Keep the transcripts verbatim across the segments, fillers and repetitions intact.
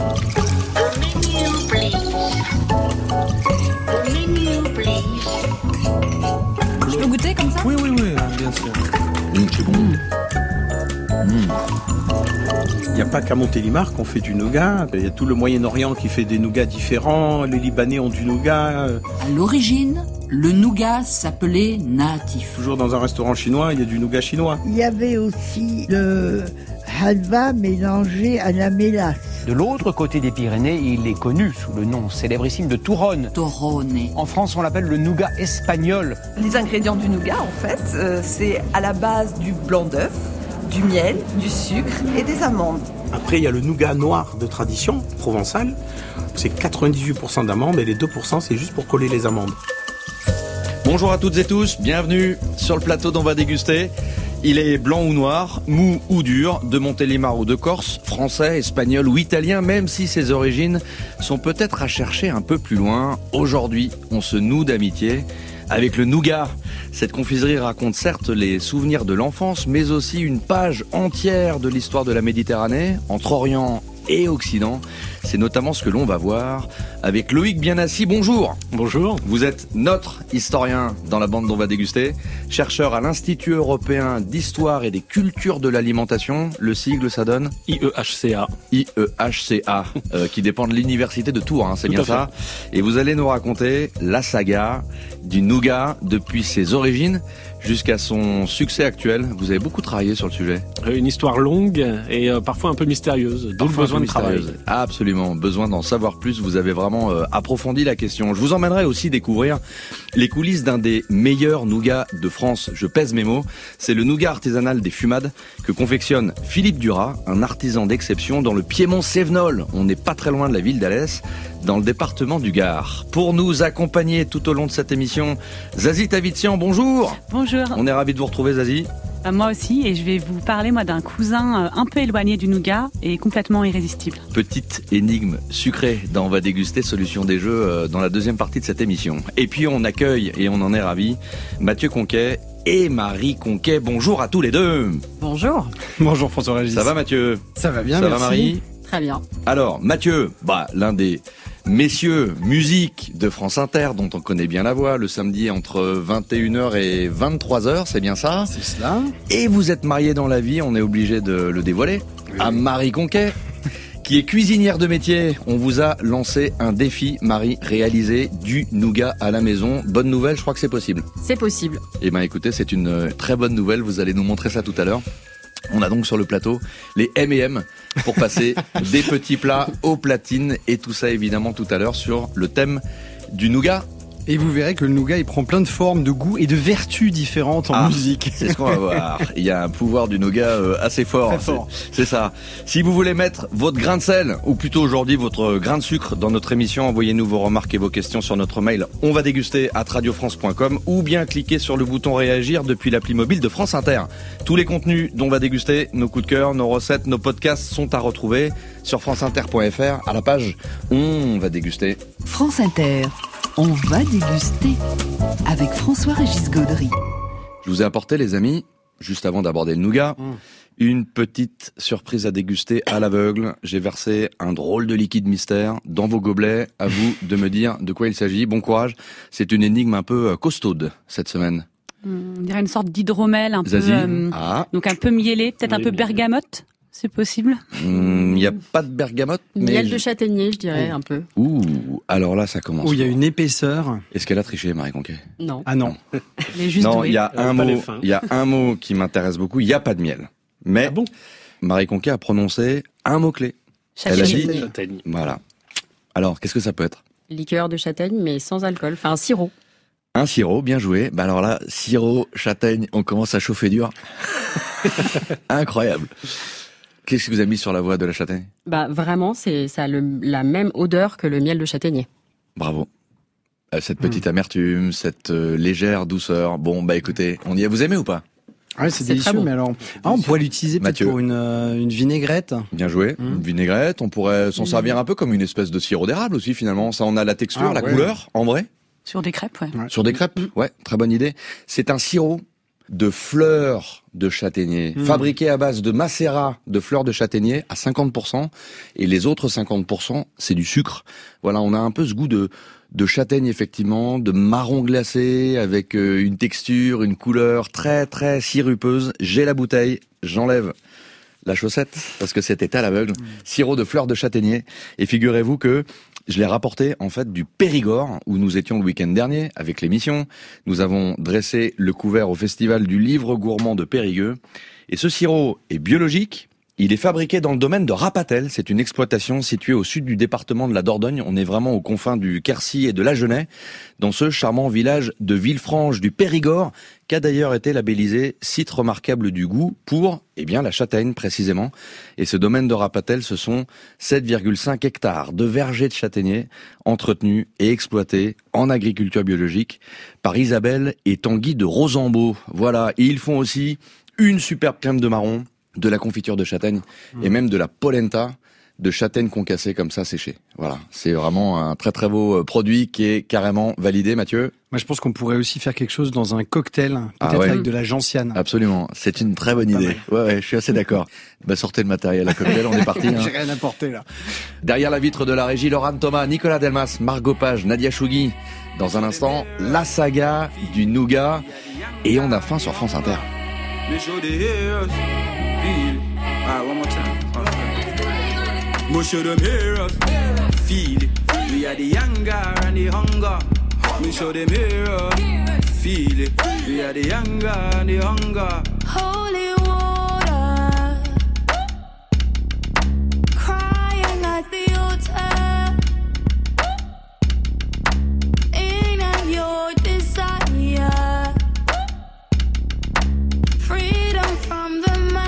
Je peux goûter comme ça ? Oui, oui, oui, bien sûr. Mmh, c'est bon. Mmh. Il n'y a pas qu'à Montélimar qu'on fait du nougat. Il y a tout le Moyen-Orient qui fait des nougats différents. Les Libanais ont du nougat. À l'origine, le nougat s'appelait natif. Toujours dans un restaurant chinois, il y a du nougat chinois. Il y avait aussi le halva mélangé à la mélasse. De l'autre côté des Pyrénées, il est connu sous le nom célébrissime de Tourone. Torrone. En France, on l'appelle le nougat espagnol. Les ingrédients du nougat, en fait, euh, c'est à la base du blanc d'œuf, du miel, du sucre et des amandes. Après, il y a le nougat noir de tradition provençale. C'est quatre-vingt-dix-huit pour cent d'amandes et les deux pour cent, c'est juste pour coller les amandes. Bonjour à toutes et tous, bienvenue sur le plateau d'On va déguster. Il est blanc ou noir, mou ou dur, de Montélimar ou de Corse, français, espagnol ou italien, même si ses origines sont peut-être à chercher un peu plus loin. Aujourd'hui, on se noue d'amitié avec le nougat. Cette confiserie raconte certes les souvenirs de l'enfance, mais aussi une page entière de l'histoire de la Méditerranée, entre Orient et Occident. C'est notamment ce que l'on va voir avec Loïc Bienassi. Bonjour. Bonjour. Vous êtes notre historien dans la bande d'On va déguster, chercheur à l'Institut européen d'histoire et des cultures de l'alimentation. Le sigle, ça donne I E H C A. I E H C A, euh, qui dépend de l'université de Tours, hein, c'est Tout bien ça. Et vous allez nous raconter la saga du nougat depuis ses origines jusqu'à son succès actuel. Vous avez beaucoup travaillé sur le sujet. Une histoire longue et euh, parfois un peu mystérieuse, d'où le besoin de travail. Absolument, besoin d'en savoir plus. Vous avez vraiment euh, approfondi la question. Je vous emmènerai aussi découvrir les coulisses d'un des meilleurs nougats de France. Je pèse mes mots. C'est le nougat artisanal des Fumades que confectionne Philippe Duras, un artisan d'exception dans le Piémont Cévenol. On n'est pas très loin de la ville d'Alès, dans le département du Gard. Pour nous accompagner tout au long de cette émission, Zazie Tavitsian, bonjour. Bonjour. On est ravis de vous retrouver, Zazie. Euh, moi aussi, et je vais vous parler moi d'un cousin euh, un peu éloigné du nougat et complètement irrésistible. Petite énigme sucrée dans On va déguster, solution des jeux euh, dans la deuxième partie de cette émission. Et puis on accueille, et on en est ravis, Mathieu Conquet et Marie Conquet. Bonjour à tous les deux. Bonjour. Bonjour François-Régis. Ça va Mathieu? Ça va bien, Ça merci. va Marie? Très bien. Alors Mathieu, bah l'un des messieurs musique de France Inter, dont on connaît bien la voix, le samedi entre vingt et une heures et vingt-trois heures, c'est bien ça? C'est cela. Et vous êtes marié dans la vie, on est obligé de le dévoiler, oui. À Marie Conquet, qui est cuisinière de métier. On vous a lancé un défi, Marie, réaliser du nougat à la maison. Bonne nouvelle, je crois que c'est possible. C'est possible. Eh bien écoutez, c'est une très bonne nouvelle, vous allez nous montrer ça tout à l'heure. On a donc sur le plateau les M et M pour passer des petits plats aux platines et tout ça évidemment tout à l'heure sur le thème du nougat. Et vous verrez que le nougat, il prend plein de formes, de goûts et de vertus différentes en ah, musique. C'est ce qu'on va voir. Il y a un pouvoir du nougat euh, assez fort. Très fort. C'est, c'est ça. Si vous voulez mettre votre grain de sel, ou plutôt aujourd'hui votre grain de sucre dans notre émission, envoyez-nous vos remarques et vos questions sur notre mail on va déguster arobase radiofrance point com ou bien cliquez sur le bouton réagir depuis l'appli mobile de France Inter. Tous les contenus dont on va déguster, nos coups de cœur, nos recettes, nos podcasts sont à retrouver sur franceinter point f r à la page on va déguster. France Inter. On va déguster avec François-Régis Gaudry. Je vous ai apporté, les amis, juste avant d'aborder le nougat, mmh. une petite surprise à déguster à l'aveugle. J'ai versé un drôle de liquide mystère dans vos gobelets. À vous de me dire de quoi il s'agit. Bon courage. C'est une énigme un peu costaude cette semaine. On dirait une sorte d'hydromel, un Zazie. peu, euh, ah. donc un peu miellé, peut-être un peu bergamote. C'est possible? Il mmh, n'y a pas de bergamote. Miel mais de châtaignier, je dirais, oh. un peu. Ouh, alors là, ça commence. Où il y a une épaisseur. Est-ce qu'elle a triché, Marie Conquet? Non. Ah non. Elle est juste non, il y a euh, un mot. Il y a un mot qui m'intéresse beaucoup. Il n'y a pas de miel. Mais ah bon Marie Conquet a prononcé un mot clé. Châtaigne. Elle a dit. Châtaigne. Voilà. Alors, qu'est-ce que ça peut être? Liqueur de châtaigne, mais sans alcool. Enfin, un sirop. Un sirop, bien joué. Bah alors là, sirop, châtaigne, on commence à chauffer dur. Incroyable. Qu'est-ce que vous avez mis sur la voie de la châtaigne? Bah vraiment, c'est ça a le, la même odeur que le miel de châtaignier. Bravo. Euh, cette petite mmh. amertume, cette euh, légère douceur. Bon, bah écoutez, on y est. Vous aimez ou pas? Ouais, c'est, c'est délicieux, bon. Mais alors, ah, on pourrait l'utiliser peut-être Mathieu. pour une, euh, une vinaigrette. Bien joué, mmh. une vinaigrette. On pourrait s'en mmh. servir un peu comme une espèce de sirop d'érable aussi, finalement. Ça, on a la texture, ah, la ouais. couleur, en vrai. Sur des crêpes, ouais. ouais. Sur des crêpes, ouais, très bonne idée. C'est un sirop de fleurs de châtaignier, mmh. fabriqué à base de macérat de fleurs de châtaignier à cinquante pour cent, et les autres cinquante pour cent, c'est du sucre. Voilà, on a un peu ce goût de, de châtaigne, effectivement, de marron glacé, avec une texture, une couleur très très sirupeuse. J'ai la bouteille, j'enlève la chaussette, parce que c'était à l'aveugle, mmh. sirop de fleurs de châtaignier, et figurez-vous que je l'ai rapporté, en fait, du Périgord, où nous étions le week-end dernier, avec l'émission. Nous avons dressé le couvert au festival du livre gourmand de Périgueux. Et ce sirop est biologique. Il est fabriqué dans le domaine de Rapatel. C'est une exploitation située au sud du département de la Dordogne. On est vraiment aux confins du Quercy et de l'Agenais, dans ce charmant village de Villefranche du Périgord, qui a d'ailleurs été labellisé site remarquable du goût pour, eh bien, la châtaigne précisément. Et ce domaine de Rapatel, ce sont sept virgule cinq hectares de vergers de châtaigniers entretenus et exploités en agriculture biologique par Isabelle et Tanguy de Rosambeau. Voilà. Et ils font aussi une superbe crème de marron, de la confiture de châtaigne mmh. et même de la polenta de châtaigne concassée comme ça séchée. Voilà, c'est vraiment un très très beau produit qui est carrément validé, Mathieu. Moi, je pense qu'on pourrait aussi faire quelque chose dans un cocktail, peut-être ah ouais. avec de la gentiane. Absolument, c'est une très bonne idée. Ouais, ouais, je suis assez d'accord. Bah, sortez le matériel à cocktail, on est parti. Hein. J'ai rien à porter là. Derrière la vitre de la régie, Laurent Thomas, Nicolas Delmas, Margot Page, Nadia Chougui. Dans un instant, la saga du nougat. Et on a faim sur France Inter. Ah, one more time. Okay. Most of them hear us, feel it. We are the anger and the hunger. We show them hear us, feel it. We are the anger and the hunger. Holy water, crying at the altar. In and your desire, freedom from the mind.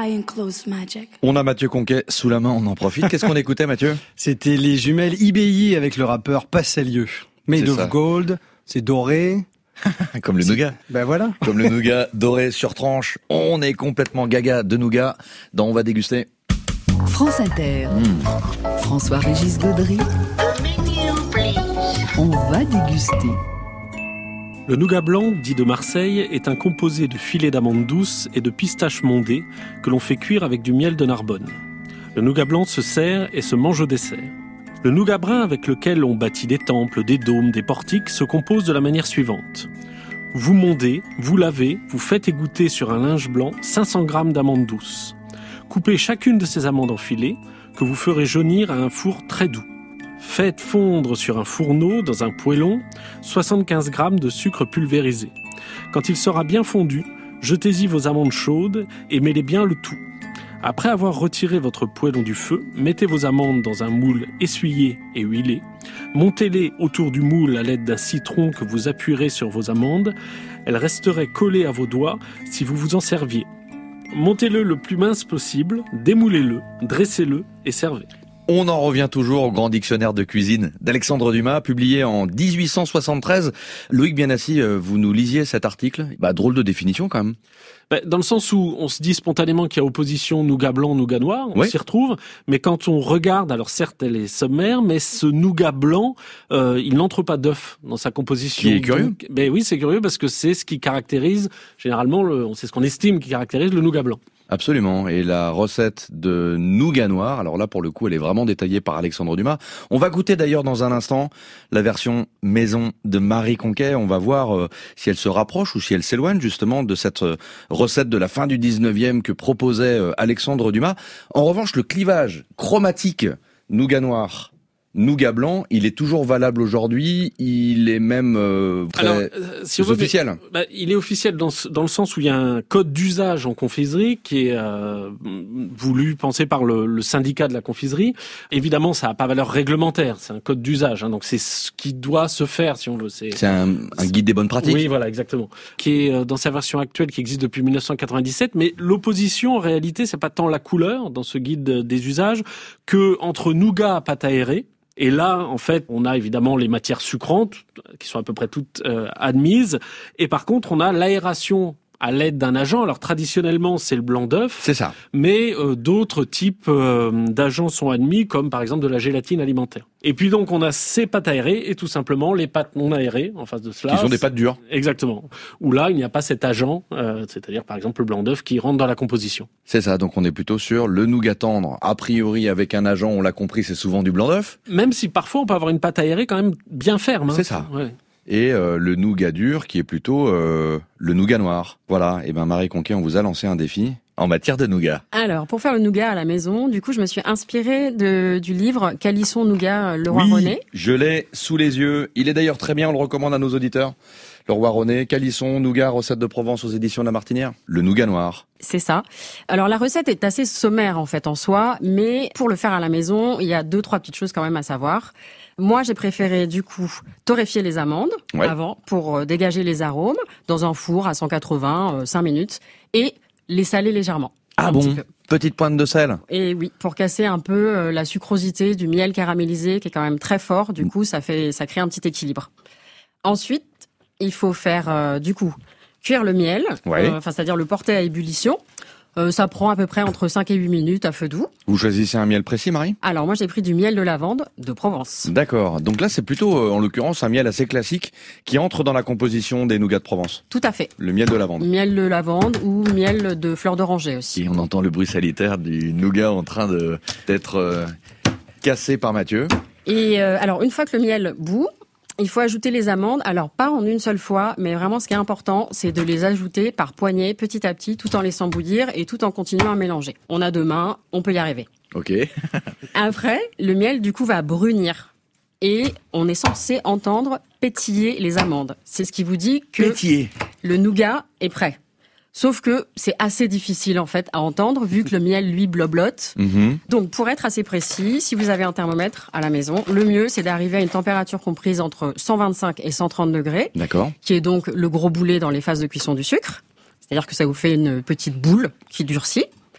and close magic. On a Mathieu Conquet sous la main, on en profite. Qu'est-ce qu'on écoutait, Mathieu? C'était les jumelles I B I avec le rappeur Passelieu. Made C'est of ça. gold, c'est doré. Comme le nougat. Ben voilà. Comme le nougat doré sur tranche. On est complètement gaga de nougat. Dans On va déguster. France Inter. Mmh. François-Régis Gaudry. On va déguster. Le nougat blanc, dit de Marseille, est un composé de filets d'amandes douces et de pistaches mondées que l'on fait cuire avec du miel de Narbonne. Le nougat blanc se sert et se mange au dessert. Le nougat brun avec lequel on bâtit des temples, des dômes, des portiques se compose de la manière suivante. Vous mondez, vous lavez, vous faites égoutter sur un linge blanc cinq cents grammes d'amandes douces. Coupez chacune de ces amandes en filets que vous ferez jaunir à un four très doux. Faites fondre sur un fourneau, dans un poêlon, soixante-quinze grammes de sucre pulvérisé. Quand il sera bien fondu, jetez-y vos amandes chaudes et mêlez bien le tout. Après avoir retiré votre poêlon du feu, mettez vos amandes dans un moule essuyé et huilé. Montez-les autour du moule à l'aide d'un citron que vous appuierez sur vos amandes. Elles resteraient collées à vos doigts si vous vous en serviez. Montez-le le plus mince possible, démoulez-le, dressez-le et servez. On en revient toujours au grand dictionnaire de cuisine d'Alexandre Dumas, publié en dix-huit cent soixante-treize. Loïc Bienassi, vous nous lisiez cet article. Bah, drôle de définition quand même. Bah, dans le sens où on se dit spontanément qu'il y a opposition nougat blanc, nougat noir, on oui. s'y retrouve. Mais quand on regarde, alors certes elle est sommaire, mais ce nougat blanc, euh, il n'entre pas d'œuf dans sa composition. Qui est curieux. Donc, ben oui, c'est curieux parce que c'est ce qui caractérise généralement, le, c'est ce qu'on estime qui caractérise le nougat blanc. Absolument. Et la recette de nougat noir, alors là pour le coup elle est vraiment détaillée par Alexandre Dumas. On va goûter d'ailleurs dans un instant la version maison de Marie Conquet. On va voir euh, si elle se rapproche ou si elle s'éloigne justement de cette euh, recette de la fin du dix-neuvième que proposait euh, Alexandre Dumas. En revanche, le clivage chromatique nougat noir, nougat blanc, il est toujours valable aujourd'hui, il est même euh, très Alors, euh, si veut, officiel. Mais, bah, il est officiel dans, dans le sens où il y a un code d'usage en confiserie qui est euh, voulu, pensé par le, le syndicat de la confiserie. Évidemment, ça n'a pas valeur réglementaire, c'est un code d'usage, hein, donc c'est ce qui doit se faire si on veut. C'est, c'est un, un guide des bonnes pratiques. Oui, voilà, exactement. Qui est euh, dans sa version actuelle, qui existe depuis dix-neuf cent quatre-vingt-dix-sept, mais l'opposition en réalité, c'est pas tant la couleur dans ce guide des usages que entre nougat à pâte aérée. Et là, en fait, on a évidemment les matières sucrantes, qui sont à peu près toutes euh, admises. Et par contre, on a l'aération à l'aide d'un agent. Alors traditionnellement, c'est le blanc d'œuf. C'est ça. Mais euh, d'autres types euh, d'agents sont admis, comme par exemple de la gélatine alimentaire. Et puis donc, on a ces pâtes aérées et tout simplement les pâtes non aérées en face de cela. Qui sont des pâtes dures. Exactement. Où là, il n'y a pas cet agent, euh, c'est-à-dire par exemple le blanc d'œuf qui rentre dans la composition. C'est ça, donc on est plutôt sur le nougat tendre. A priori, avec un agent, on l'a compris, c'est souvent du blanc d'œuf. Même si parfois, on peut avoir une pâte aérée quand même bien ferme. Hein. C'est ça. Ouais. Et euh, le nougat dur qui est plutôt euh, le nougat noir. Voilà, et ben Marie Conquet, on vous a lancé un défi en matière de nougat. Alors, pour faire le nougat à la maison, du coup, je me suis inspirée de, du livre Calisson Nougat, Le Roi oui, René. Je l'ai sous les yeux. Il est d'ailleurs très bien, on le recommande à nos auditeurs. Le Roi René, Calisson, nougat, recette de Provence aux éditions de La Martinière. Le nougat noir. C'est ça. Alors, la recette est assez sommaire, en fait, en soi, mais pour le faire à la maison, il y a deux, trois petites choses quand même à savoir. Moi, j'ai préféré, du coup, torréfier les amandes ouais. avant pour dégager les arômes dans un four à cent quatre-vingts, euh, cinq minutes, et les saler légèrement. Ah bon? Petite pointe de sel. Et oui, pour casser un peu euh, la sucrosité du miel caramélisé, qui est quand même très fort. Du coup, ça fait, ça crée un petit équilibre. Ensuite, il faut faire, euh, du coup, cuire le miel, ouais. euh, enfin, c'est-à-dire le porter à ébullition. Euh, ça prend à peu près entre cinq et huit minutes à feu doux. Vous choisissez un miel précis, Marie ? Alors moi, j'ai pris du miel de lavande de Provence. D'accord. Donc là, c'est plutôt, euh, en l'occurrence, un miel assez classique qui entre dans la composition des nougats de Provence. Tout à fait. Le miel de lavande. Miel de lavande ou miel de fleur d'oranger aussi. Et on entend le bruit salitaire du nougat en train de d'être euh, cassé par Mathieu. Et euh, alors, une fois que le miel bout, il faut ajouter les amandes, alors pas en une seule fois, mais vraiment ce qui est important, c'est de les ajouter par poignées, petit à petit, tout en laissant bouillir et tout en continuant à mélanger. On a deux mains, on peut y arriver. Ok. Après, le miel, du coup, va brunir. Et on est censé entendre pétiller les amandes. C'est ce qui vous dit que pétiller. Le nougat est prêt. Sauf que c'est assez difficile en fait à entendre vu que le miel lui bloblote. Mmh. Donc pour être assez précis, si vous avez un thermomètre à la maison, le mieux c'est d'arriver à une température comprise entre cent vingt-cinq et cent trente degrés. D'accord. Qui est donc le gros boulet dans les phases de cuisson du sucre. C'est-à-dire que ça vous fait une petite boule qui durcit.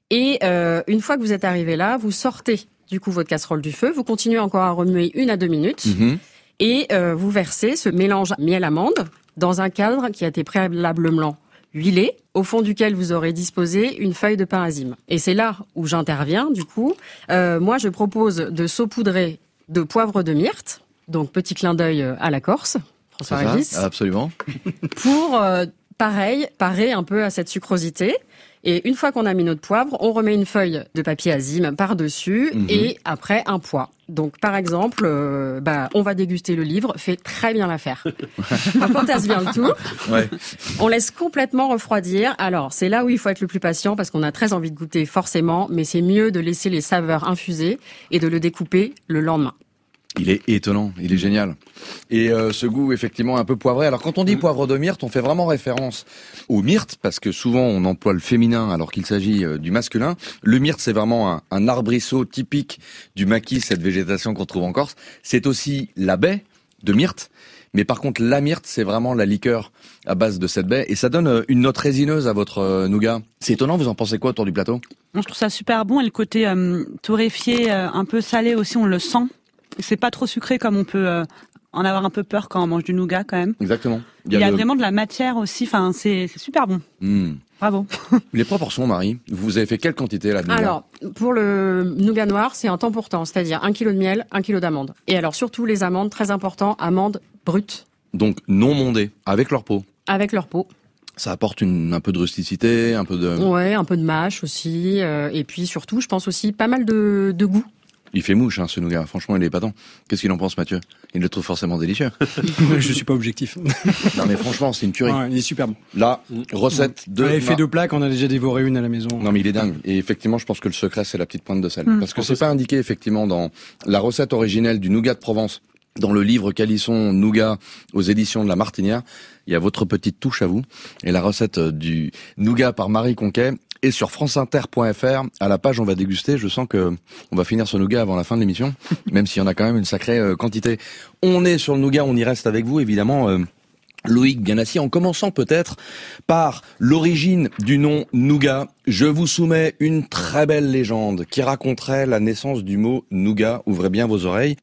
Et euh, une fois que vous êtes arrivé là, vous sortez du coup votre casserole du feu, vous continuez encore à remuer une à deux minutes mmh. et euh, vous versez ce mélange miel-amande dans un cadre qui a été préalablement huilé, au fond duquel vous aurez disposé une feuille de pain-azime. Et c'est là où j'interviens du coup. Euh, moi, je propose de saupoudrer de poivre de myrte, donc petit clin d'œil à la Corse, François Régis. Absolument. Pour, euh, pareil, parer un peu à cette sucrosité. Et une fois qu'on a mis notre poivre, on remet une feuille de papier azime par-dessus mmh. et après un pois. Donc par exemple, euh, bah, on va déguster le livre, fait très bien l'affaire. On potasse bien le tout. Ouais. On laisse complètement refroidir. Alors c'est là où il faut être le plus patient parce qu'on a très envie de goûter forcément, mais c'est mieux de laisser les saveurs infuser et de le découper le lendemain. Il est étonnant, il est génial. Et euh, ce goût effectivement un peu poivré. Alors quand on dit poivre de myrte, on fait vraiment référence au myrte parce que souvent on emploie le féminin alors qu'il s'agit euh, du masculin. Le myrte, c'est vraiment un, un arbrisseau typique du maquis, cette végétation qu'on trouve en Corse. C'est aussi la baie de myrte. Mais par contre, la myrte, c'est vraiment la liqueur à base de cette baie. Et ça donne une note résineuse à votre euh, nougat. C'est étonnant, vous en pensez quoi autour du plateau ? Je trouve ça super bon. Et le côté euh, torréfié, euh, un peu salé aussi, on le sent. C'est pas trop sucré comme on peut euh, en avoir un peu peur quand on mange du nougat quand même. Exactement. Il y a, Il y a le... vraiment de la matière aussi. Enfin, c'est, c'est super bon. Mmh. Bravo. Les proportions, Marie, vous avez fait quelle quantité là de nougat ? Alors, pour le nougat noir, c'est un temps pour temps, c'est-à-dire un kilo de miel, un kilo d'amandes. Et alors surtout les amandes, très important, amandes brutes. Donc non mondées, avec leur peau. Avec leur peau. Ça apporte une, un peu de rusticité, un peu de... Ouais, un peu de mâche aussi. Euh, et puis surtout, je pense aussi pas mal de, de goût. Il fait mouche, hein, ce nougat. Franchement, il est épatant. Qu'est-ce qu'il en pense, Mathieu ? Il le trouve forcément délicieux. Je suis pas objectif. Non, mais franchement, c'est une tuerie. Ouais, il est super bon. Là, recette de... On avait fait deux plats, qu'on a déjà dévoré une à la maison. Non, mais il est dingue. Et effectivement, je pense que le secret, c'est la petite pointe de sel. Mmh. Parce que c'est pas indiqué, effectivement, dans la recette originelle du nougat de Provence, dans le livre Calisson Nougat aux éditions de La Martinière. Il y a votre petite touche à vous. Et la recette du nougat par Marie Conquet est sur franceinter point f r. À la page, on va déguster. Je sens que on va finir ce nougat avant la fin de l'émission, même s'il y en a quand même une sacrée euh, quantité. On est sur le nougat, on y reste avec vous, évidemment. Euh, Loïc Bianassi, en commençant peut-être par l'origine du nom nougat. Je vous soumets une très belle légende qui raconterait la naissance du mot nougat. Ouvrez bien vos oreilles.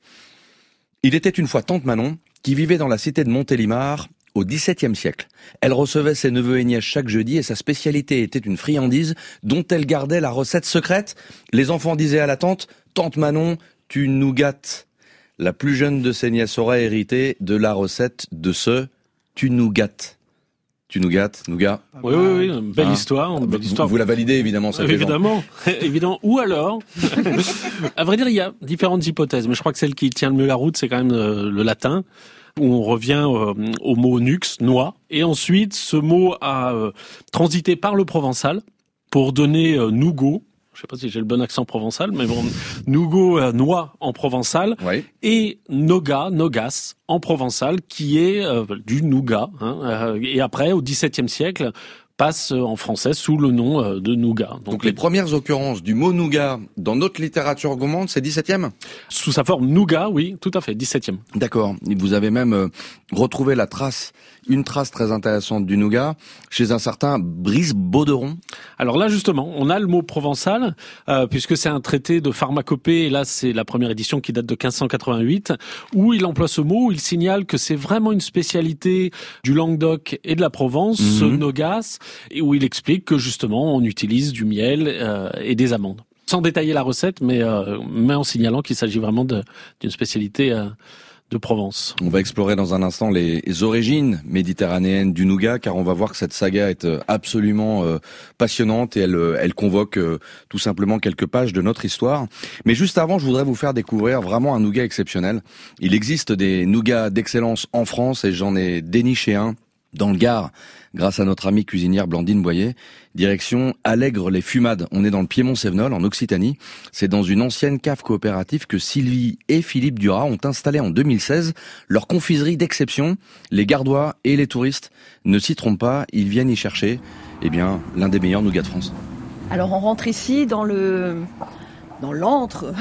Il était une fois tante Manon qui vivait dans la cité de Montélimar au dix-septième siècle. Elle recevait ses neveux et nièces chaque jeudi et sa spécialité était une friandise dont elle gardait la recette secrète. Les enfants disaient à la tante « Tante Manon, tu nous gâtes ». La plus jeune de ses nièces aurait hérité de la recette de ce « tu nous gâtes ». Tu nous gâtes, nougat. Oui, oui, oui, une belle hein histoire, une belle histoire. Vous, vous la validez évidemment, cette évidemment, évidemment. Ou alors, à vrai dire, il y a différentes hypothèses, mais je crois que celle qui tient le mieux la route, c'est quand même le, le latin, où on revient euh, au mot nux, noix, et ensuite ce mot a euh, transité par le provençal pour donner euh, nougat. Je sais pas si j'ai le bon accent provençal, mais bon, nougat, euh, noix en provençal, oui. Et noga, nogas en provençal, qui est euh, du nougat. Hein, euh, et après, au dix-septième siècle, passe en français sous le nom de nougat. Donc, Donc les, les premières occurrences du mot nougat dans notre littérature gourmande, c'est dix-septième ? Sous sa forme nougat, oui, tout à fait, dix-septième. D'accord. Vous avez même euh, retrouvé la trace, une trace très intéressante du nougat chez un certain Brice Bauderon. Alors là, justement, on a le mot provençal, euh, puisque c'est un traité de pharmacopée, et là, c'est la première édition qui date de quinze cent quatre-vingt-huit, où il emploie ce mot, où il signale que c'est vraiment une spécialité du Languedoc et de la Provence, mmh. ce nogas, et où il explique que justement on utilise du miel euh, et des amandes. Sans détailler la recette, mais, euh, mais en signalant qu'il s'agit vraiment de, d'une spécialité euh, de Provence. On va explorer dans un instant les origines méditerranéennes du nougat, car on va voir que cette saga est absolument euh, passionnante et elle, elle convoque euh, tout simplement quelques pages de notre histoire. Mais juste avant, je voudrais vous faire découvrir vraiment un nougat exceptionnel. Il existe des nougats d'excellence en France et j'en ai déniché un dans le Gard, grâce à notre amie cuisinière Blandine Boyer. Direction Allègre-les-Fumades. On est dans le Piémont-Sévenol, en Occitanie. C'est dans une ancienne cave coopérative que Sylvie et Philippe Duras ont installé en deux mille seize. Leur confiserie d'exception, les Gardois et les touristes ne s'y trompent pas, ils viennent y chercher, eh bien, l'un des meilleurs nougats de France. Alors on rentre ici dans le dans l'antre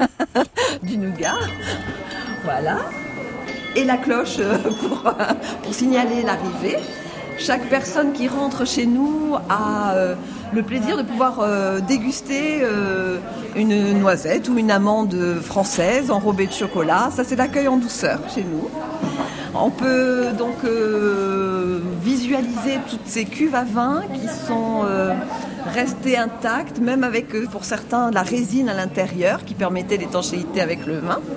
du nougat. Voilà. Et la cloche pour, pour signaler l'arrivée. Chaque personne qui rentre chez nous a euh, le plaisir de pouvoir euh, déguster euh, une noisette ou une amande française enrobée de chocolat. Ça, c'est l'accueil en douceur chez nous. On peut donc euh, visualiser toutes ces cuves à vin qui sont euh, restées intactes, même avec, pour certains, la résine à l'intérieur qui permettait l'étanchéité avec le vin.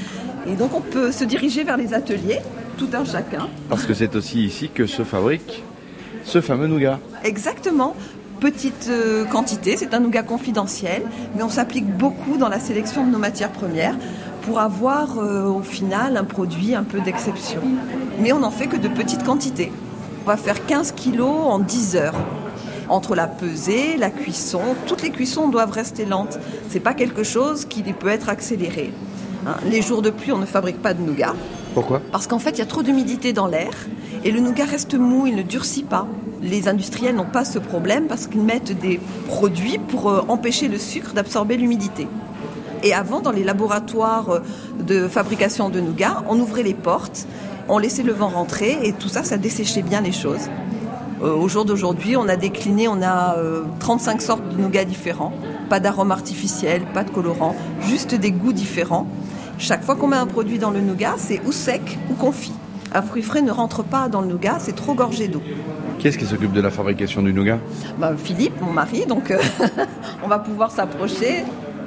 Et donc on peut se diriger vers les ateliers, tout un chacun. Parce que c'est aussi ici que se fabrique ce fameux nougat. Exactement. Petite euh, quantité, c'est un nougat confidentiel, mais on s'applique beaucoup dans la sélection de nos matières premières pour avoir euh, au final un produit un peu d'exception. Mais on n'en fait que de petites quantités. On va faire quinze kilos en dix heures. Entre la pesée, la cuisson, toutes les cuissons doivent rester lentes. C'est pas quelque chose qui peut être accéléré. Hein, les jours de pluie, on ne fabrique pas de nougat. Pourquoi ? Parce qu'en fait, il y a trop d'humidité dans l'air et le nougat reste mou, il ne durcit pas. Les industriels n'ont pas ce problème parce qu'ils mettent des produits pour euh, empêcher le sucre d'absorber l'humidité. Et avant, dans les laboratoires de fabrication de nougat, on ouvrait les portes, on laissait le vent rentrer et tout ça, ça desséchait bien les choses. Euh, au jour d'aujourd'hui, on a décliné, on a euh, trente-cinq sortes de nougat différents. Pas d'arôme artificiel, pas de colorant, juste des goûts différents. Chaque fois qu'on met un produit dans le nougat, c'est ou sec ou confit. Un fruit frais ne rentre pas dans le nougat, c'est trop gorgé d'eau. Qui est-ce qui s'occupe de la fabrication du nougat ? Ben, Philippe, mon mari, donc euh, on va pouvoir s'approcher.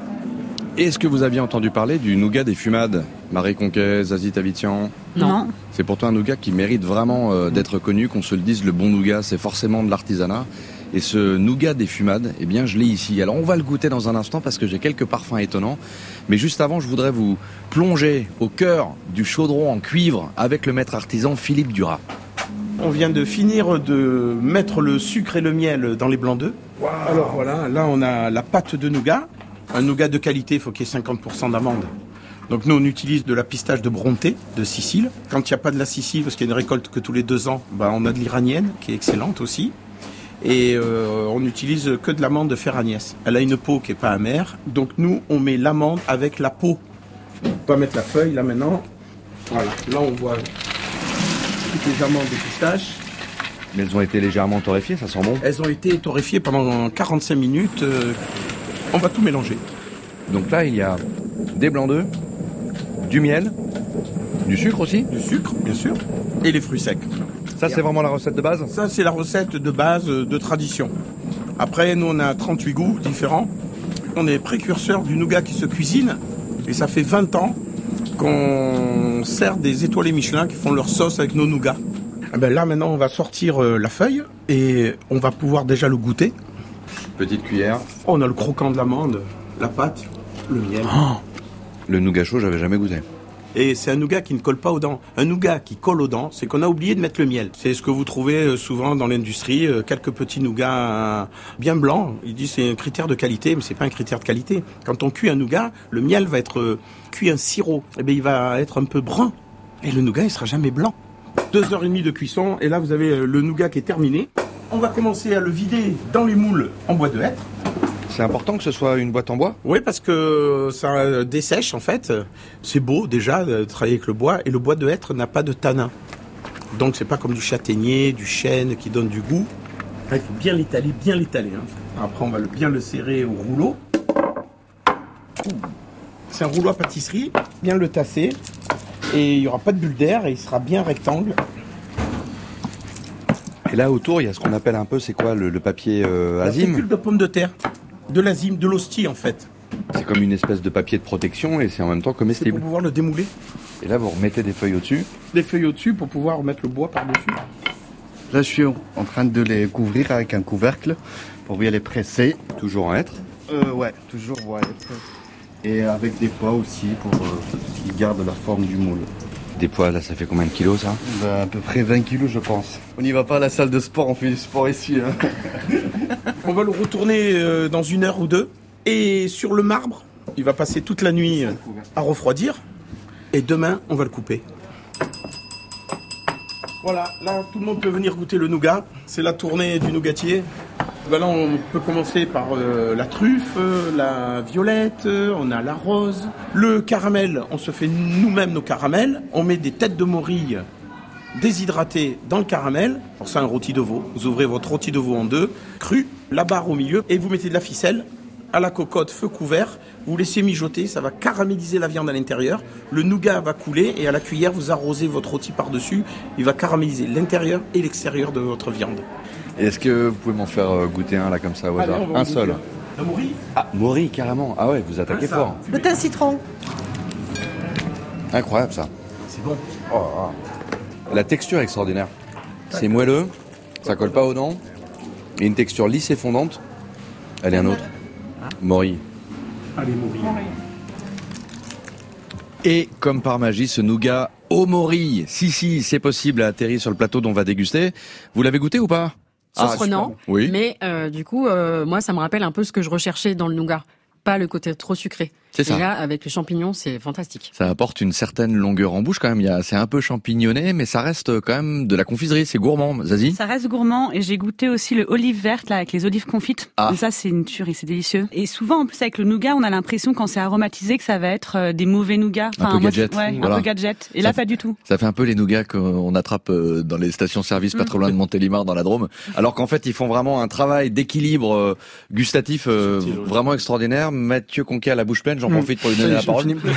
Est-ce que vous aviez entendu parler du nougat des fumades ? Marie Conquet, Zazie Tavitian ? Non. C'est pourtant un nougat qui mérite vraiment euh, d'être connu, qu'on se le dise, le bon nougat, c'est forcément de l'artisanat. Et ce nougat des fumades, eh bien, je l'ai ici. Alors, on va le goûter dans un instant parce que j'ai quelques parfums étonnants. Mais juste avant, je voudrais vous plonger au cœur du chaudron en cuivre avec le maître artisan Philippe Duras. On vient de finir de mettre le sucre et le miel dans les blancs d'œufs. Wow. Alors voilà, là on a la pâte de nougat. Un nougat de qualité, il faut qu'il y ait cinquante pour cent d'amandes. Donc nous on utilise de la pistache de Bronté, de Sicile. Quand il n'y a pas de la Sicile, parce qu'il y a une récolte que tous les deux ans, bah, on a de l'iranienne qui est excellente aussi. Et euh, on n'utilise que de l'amande de Ferragnès. Elle a une peau qui n'est pas amère. Donc nous on met l'amande avec la peau. On va mettre la feuille là maintenant. Voilà, là on voit toutes les amandes de pistache. Mais elles ont été légèrement torréfiées, ça sent bon. Elles ont été torréfiées pendant quarante-cinq minutes. Euh, on va tout mélanger. Donc là, il y a des blancs d'œufs, du miel, du sucre aussi. Du sucre, bien sûr. Et les fruits secs. Ça, c'est vraiment la recette de base ? Ça, c'est la recette de base de tradition. Après, nous, on a trente-huit goûts différents. On est précurseur du nougat qui se cuisine. Et ça fait vingt ans qu'on sert des étoilés Michelin qui font leur sauce avec nos nougats. Et ben là, maintenant, on va sortir euh, la feuille et on va pouvoir déjà le goûter. Petite cuillère. On a le croquant de l'amande, la pâte, le miel. Oh, le nougat chaud, j'avais jamais goûté. Et c'est un nougat qui ne colle pas aux dents. Un nougat qui colle aux dents, c'est qu'on a oublié de mettre le miel. C'est ce que vous trouvez souvent dans l'industrie, quelques petits nougats bien blancs. Ils disent que c'est un critère de qualité, mais c'est pas un critère de qualité. Quand on cuit un nougat, le miel va être cuit en sirop. Et bien, il va être un peu brun. Et le nougat, il sera jamais blanc. Deux heures et demie de cuisson, et là, vous avez le nougat qui est terminé. On va commencer à le vider dans les moules en bois de hêtre. C'est important que ce soit une boîte en bois ? Oui, parce que ça dessèche en fait. C'est beau déjà de travailler avec le bois, et le bois de hêtre n'a pas de tanin. Donc c'est pas comme du châtaignier, du chêne qui donne du goût. Là, il faut bien l'étaler, bien l'étaler. Hein. Après on va le, bien le serrer au rouleau. C'est un rouleau à pâtisserie, bien le tasser. Et il n'y aura pas de bulle d'air et il sera bien rectangle. Et là autour il y a ce qu'on appelle un peu, c'est quoi, le, le papier euh, azime ? La fécule de pomme de terre. De l'azime, de l'hostie en fait. C'est comme une espèce de papier de protection et c'est en même temps comestible. C'est pour pouvoir le démouler. Et là vous remettez des feuilles au-dessus. Des feuilles au-dessus pour pouvoir mettre le bois par-dessus. Là je suis en train de les couvrir avec un couvercle pour bien les presser. Toujours en hêtre ? euh, Ouais, toujours en hêtre. Et avec des poids aussi pour euh, qu'ils gardent la forme du moule. Des poids, là, ça fait combien de kilos, ça ? Ben, à peu près vingt kilos, je pense. On n'y va pas à la salle de sport, on fait du sport ici. Hein. On va le retourner euh, dans une heure ou deux. Et sur le marbre, il va passer toute la nuit euh, à refroidir. Et demain, on va le couper. Voilà, là, tout le monde peut venir goûter le nougat. C'est la tournée du nougatier. Ben là, on peut commencer par euh, la truffe, euh, la violette, euh, on a la rose. Le caramel, on se fait nous-mêmes nos caramels. On met des têtes de morille déshydraté dans le caramel. Alors c'est un rôti de veau. Vous ouvrez votre rôti de veau en deux, cru, la barre au milieu, et vous mettez de la ficelle à la cocotte, feu couvert. Vous laissez mijoter, ça va caraméliser la viande à l'intérieur. Le nougat va couler et à la cuillère, vous arrosez votre rôti par-dessus. Il va caraméliser l'intérieur et l'extérieur de votre viande. Et est-ce que vous pouvez m'en faire goûter un là comme ça au hasard? Un seul. La mourie. Ah, mourie carrément. Ah ouais, vous attaquez ah, fort. Le thym citron. Incroyable ça. C'est bon. Oh, oh. La texture est extraordinaire. C'est moelleux, ça colle pas aux dents. Et une texture lisse et fondante. Allez, un autre. Maury. Allez, Maury. Et comme par magie, ce nougat au Maury, si si, c'est possible, a atterri sur le plateau dont on va déguster. Vous l'avez goûté ou pas? Surprenant, ah, oui. mais euh, du coup, euh, moi, ça me rappelle un peu ce que je recherchais dans le nougat. Pas le côté trop sucré. C'est ça. Et là, avec les champignons, c'est fantastique. Ça apporte une certaine longueur en bouche quand même. Il y a, c'est un peu champignonné, mais ça reste quand même de la confiserie. C'est gourmand. Zazie? Ça reste gourmand. Et j'ai goûté aussi le olive verte, là, avec les olives confites. Ah. Et ça, c'est une tuerie, c'est délicieux. Et souvent, en plus, avec le nougat, on a l'impression, quand c'est aromatisé, que ça va être euh, des mauvais nougats. Enfin, un peu moi, gadget. Ouais, voilà. un peu gadget. Et ça là, fait, pas du tout. Ça fait un peu les nougats qu'on attrape dans les stations-service pas trop loin de Montélimar, dans la Drôme. Alors qu'en fait, ils font vraiment un travail d'équilibre euh, gustatif euh, Gentil, ouais. vraiment extraordinaire. Mathieu Conquet à la bouche pleine, j'en mmh. profite pour lui donner la parole. Moi,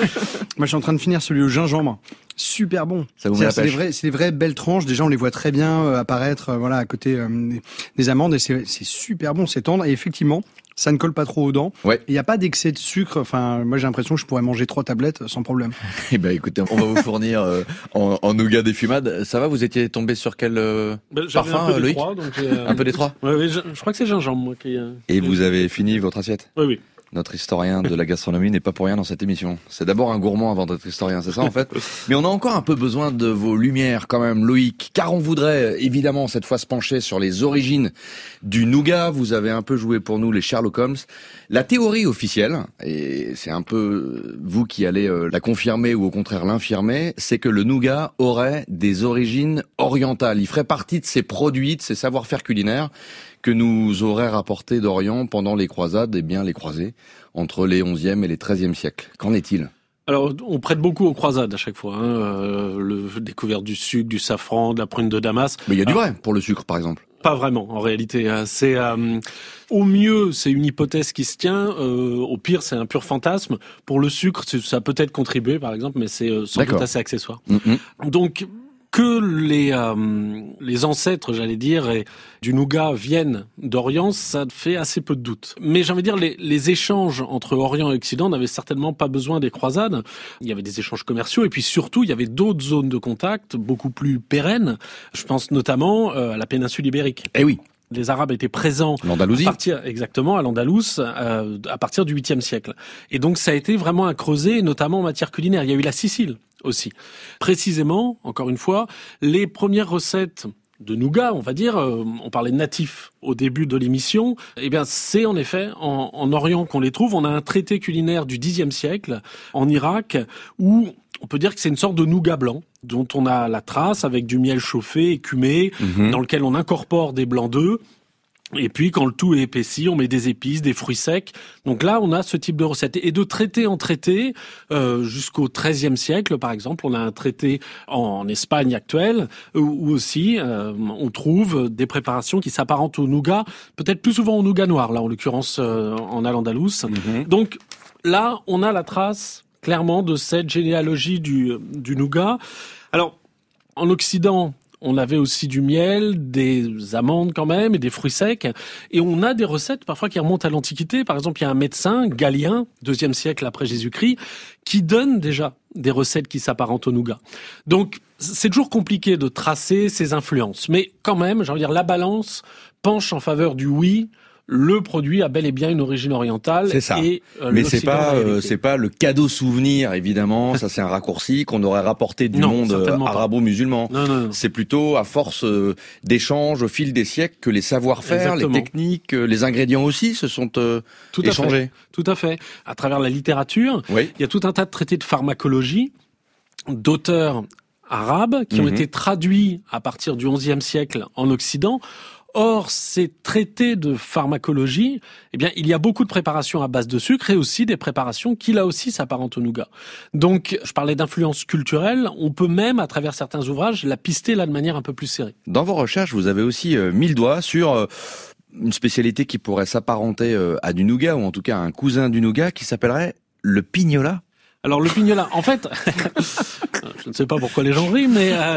je suis en train de finir celui au gingembre. Super bon. Ça vous met la c'est, pêche. c'est, des vraies, c'est des vraies belles tranches. Déjà, on les voit très bien euh, apparaître, euh, voilà, à côté euh, des amandes. Et c'est, c'est super bon, c'est tendre. Et effectivement, ça ne colle pas trop aux dents. Ouais. Il n'y a pas d'excès de sucre. Enfin, moi, j'ai l'impression que je pourrais manger trois tablettes sans problème. Eh ben, écoutez, on va vous fournir euh, en, en nougat des fumades. Ça va, vous étiez tombé sur quel euh, ben, parfum, un peu Loïc trois, donc euh... Un peu des trois. Oui, oui, je, je crois que c'est gingembre, moi. Qui, euh... Et vous avez fini votre assiette? Oui, oui. Notre historien de la gastronomie n'est pas pour rien dans cette émission. C'est d'abord un gourmand avant d'être historien, c'est ça en fait. Mais on a encore un peu besoin de vos lumières quand même, Loïc, car on voudrait évidemment cette fois se pencher sur les origines du nougat. Vous avez un peu joué pour nous les Sherlock Holmes. La théorie officielle, et c'est un peu vous qui allez la confirmer ou au contraire l'infirmer, c'est que le nougat aurait des origines orientales. Il ferait partie de ces produits, de ces savoir-faire culinaires que nous aurait rapporté d'Orient pendant les croisades, et bien les croisés, entre les onzième et les treizième siècles. Qu'en est-il? Alors, on prête beaucoup aux croisades à chaque fois, hein, euh, le découverte du sucre, du safran, de la prune de Damas. Mais il y a du Alors, vrai pour le sucre, par exemple. Pas vraiment, en réalité. C'est euh, au mieux, c'est une hypothèse qui se tient. Euh, au pire, c'est un pur fantasme. Pour le sucre, ça peut être contribué, par exemple, mais c'est euh, sans D'accord. doute assez accessoire. Mm-hmm. Donc, que les euh, les ancêtres, j'allais dire, et du nougat viennent d'Orient, ça fait assez peu de doute. Mais j'ai envie de dire, les, les échanges entre Orient et Occident n'avaient certainement pas besoin des croisades. Il y avait des échanges commerciaux, et puis surtout, il y avait d'autres zones de contact beaucoup plus pérennes. Je pense notamment euh, à la péninsule ibérique. Eh oui. Les Arabes étaient présents L'Andalousie. à partir, exactement, à l'Andalous, euh, à partir du huitième siècle. Et donc, ça a été vraiment à creuser, notamment en matière culinaire. Il y a eu la Sicile aussi. Précisément, encore une fois, les premières recettes de nougat, on va dire, euh, on parlait de natifs au début de l'émission, eh bien, c'est en effet en, en Orient qu'on les trouve. On a un traité culinaire du dixième siècle, en Irak, où on peut dire que c'est une sorte de nougat blanc, dont on a la trace avec du miel chauffé, écumé, mmh. dans lequel on incorpore des blancs d'œufs. Et puis, quand le tout est épaissi, on met des épices, des fruits secs. Donc là, on a ce type de recette. Et de traité en traité, euh, jusqu'au treizième siècle, par exemple, on a un traité en Espagne actuelle, où aussi euh, on trouve des préparations qui s'apparentent au nougat, peut-être plus souvent au nougat noir, là, en l'occurrence, euh, en Al-Andalus. Mm-hmm. Donc là, on a la trace, clairement, de cette généalogie du, du nougat. Alors, en Occident, on avait aussi du miel, des amandes quand même, et des fruits secs. Et on a des recettes parfois qui remontent à l'Antiquité. Par exemple, il y a un médecin, Galien, deuxième siècle après Jésus-Christ, qui donne déjà des recettes qui s'apparentent au nougat. Donc, c'est toujours compliqué de tracer ces influences. Mais quand même, j'ai envie de dire, la balance penche en faveur du oui. Le produit a bel et bien une origine orientale. C'est ça. Et, euh, mais c'est pas, euh, c'est pas le cadeau souvenir, évidemment. Ça, c'est un raccourci qu'on aurait rapporté du non, monde arabo-musulman. Non, non, non. C'est plutôt à force euh, d'échanges au fil des siècles que les savoir-faire, Exactement. les techniques, euh, les ingrédients aussi se sont euh, tout échangés. À fait. Tout à fait. À travers la littérature, oui. il y a tout un tas de traités de pharmacologie d'auteurs arabes qui mmh. ont été traduits à partir du onzième siècle en Occident. Or, ces traités de pharmacologie, eh bien, il y a beaucoup de préparations à base de sucre et aussi des préparations qui, là aussi, s'apparentent au nougat. Donc, je parlais d'influence culturelle. On peut même, à travers certains ouvrages, la pister là de manière un peu plus serrée. Dans vos recherches, vous avez aussi euh, mis le doigt sur euh, une spécialité qui pourrait s'apparenter euh, à du nougat, ou en tout cas à un cousin du nougat, qui s'appellerait le pignola. Alors le pignola, en fait, je ne sais pas pourquoi les gens rient, mais euh,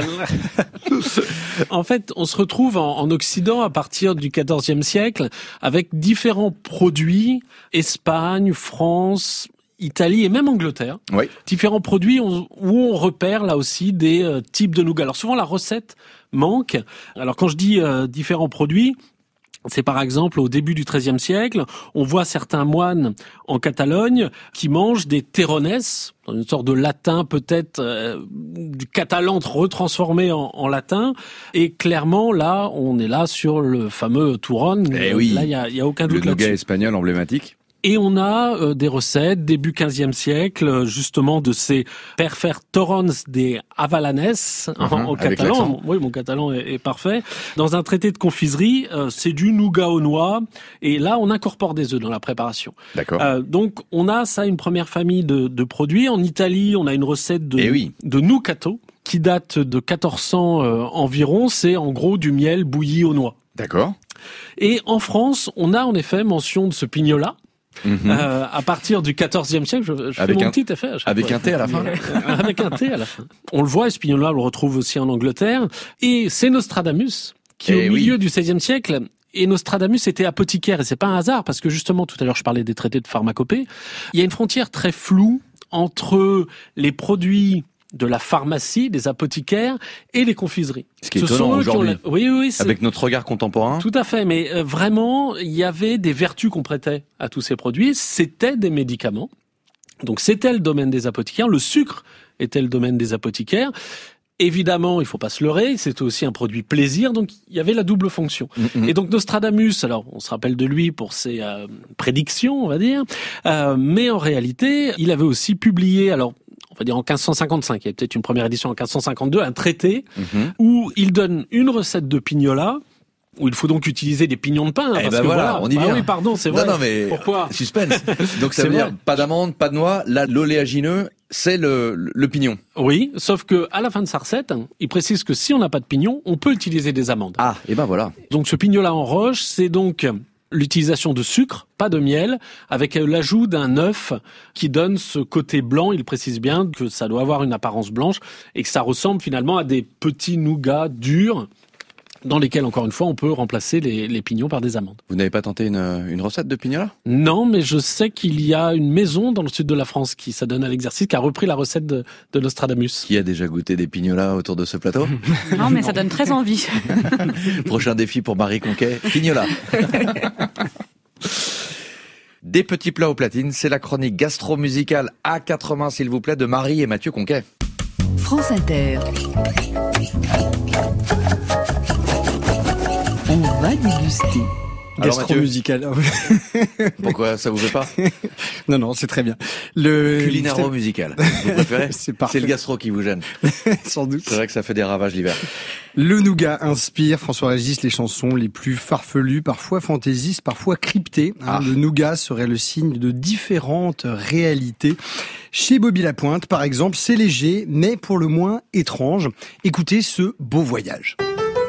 en fait, on se retrouve en, en Occident à partir du quatorzième siècle avec différents produits, Espagne, France, Italie et même Angleterre. Oui. Différents produits où on repère là aussi des euh, types de nougat. Alors souvent la recette manque. Alors quand je dis euh, différents produits, c'est par exemple au début du treizième siècle, on voit certains moines en Catalogne qui mangent des terrones, dans une sorte de latin peut-être euh, du catalan retransformé en, en latin. Et clairement, là, on est là sur le fameux touron. Eh oui, là, il y a, y a aucun doute là-dessus. Le nougat espagnol emblématique. Et on a euh, des recettes, début quinzième siècle, justement de ces perfertorons des Avalanes, mmh, en, en catalan. Oui, mon catalan est, est parfait. Dans un traité de confiserie, euh, c'est du nougat aux noix. Et là, on incorpore des œufs dans la préparation. D'accord. Euh, donc, on a ça, une première famille de, de produits. En Italie, on a une recette de, eh oui. de nougato qui date de quatorze cents euh, environ. C'est en gros du miel bouilli aux noix. D'accord. Et en France, on a en effet mention de ce pignola. Mmh. Euh, à partir du quatorzième siècle, je, je fais mon un, petit effet. Avec un T à la fin. Avec un T à la fin. On le voit, Espignola, on le retrouve aussi en Angleterre. Et c'est Nostradamus, qui et au oui. milieu du seizième siècle, et Nostradamus était apothicaire, et c'est pas un hasard, parce que justement, tout à l'heure, je parlais des traités de pharmacopée. Il y a une frontière très floue entre les produits de la pharmacie, des apothicaires et les confiseries. Ce qui est Ce étonnant aujourd'hui, la... oui, oui, c'est... avec notre regard contemporain. Tout à fait, mais euh, vraiment, il y avait des vertus qu'on prêtait à tous ces produits. C'était des médicaments, donc c'était le domaine des apothicaires. Le sucre était le domaine des apothicaires. Évidemment, il faut pas se leurrer, c'était aussi un produit plaisir, donc il y avait la double fonction. Mm-hmm. Et donc Nostradamus, alors on se rappelle de lui pour ses euh, prédictions, on va dire, euh, mais en réalité, il avait aussi publié, alors on va dire en quinze cent cinquante-cinq, il y a peut-être une première édition en quinze cent cinquante-deux, un traité mmh. où il donne une recette de pignola, où il faut donc utiliser des pignons de pain. Hein, eh parce ben que voilà, voilà, on y bah vient. Oui, pardon, c'est vrai. Non, non, mais pourquoi suspense. Donc ça veut dire pas d'amandes, pas de noix. Là, l'oléagineux, c'est le, le pignon. Oui, sauf que à la fin de sa recette, il précise que si on n'a pas de pignon, on peut utiliser des amandes. Ah, et ben voilà. Donc ce pignola en roche, c'est donc l'utilisation de sucre, pas de miel, avec l'ajout d'un œuf qui donne ce côté blanc. Il précise bien que ça doit avoir une apparence blanche et que ça ressemble finalement à des petits nougats durs dans lesquels, encore une fois, on peut remplacer les, les pignons par des amandes. Vous n'avez pas tenté une, une recette de pignola ? Non, mais je sais qu'il y a une maison dans le sud de la France qui s'adonne à l'exercice, qui a repris la recette de, de Nostradamus. Qui a déjà goûté des pignolas autour de ce plateau ? Non, mais ça donne très envie. Prochain défi pour Marie Conquet, pignola. Des petits plats aux platines, c'est la chronique gastro-musicale à quatre mains, s'il vous plaît, de Marie et Mathieu Conquet. France Inter. On va déguster. Gastro-musical. Pourquoi ça vous fait pas ? Non, non, c'est très bien. Le Culinaro-musical. Vous préférez ? C'est parfait. C'est le gastro qui vous gêne. Sans doute. C'est vrai que ça fait des ravages l'hiver. Le nougat inspire, François Régis, les chansons les plus farfelues, parfois fantaisistes, parfois cryptées. Ah. Le nougat serait le signe de différentes réalités. Chez Bobby Lapointe, par exemple, c'est léger, mais pour le moins étrange. Écoutez ce beau voyage.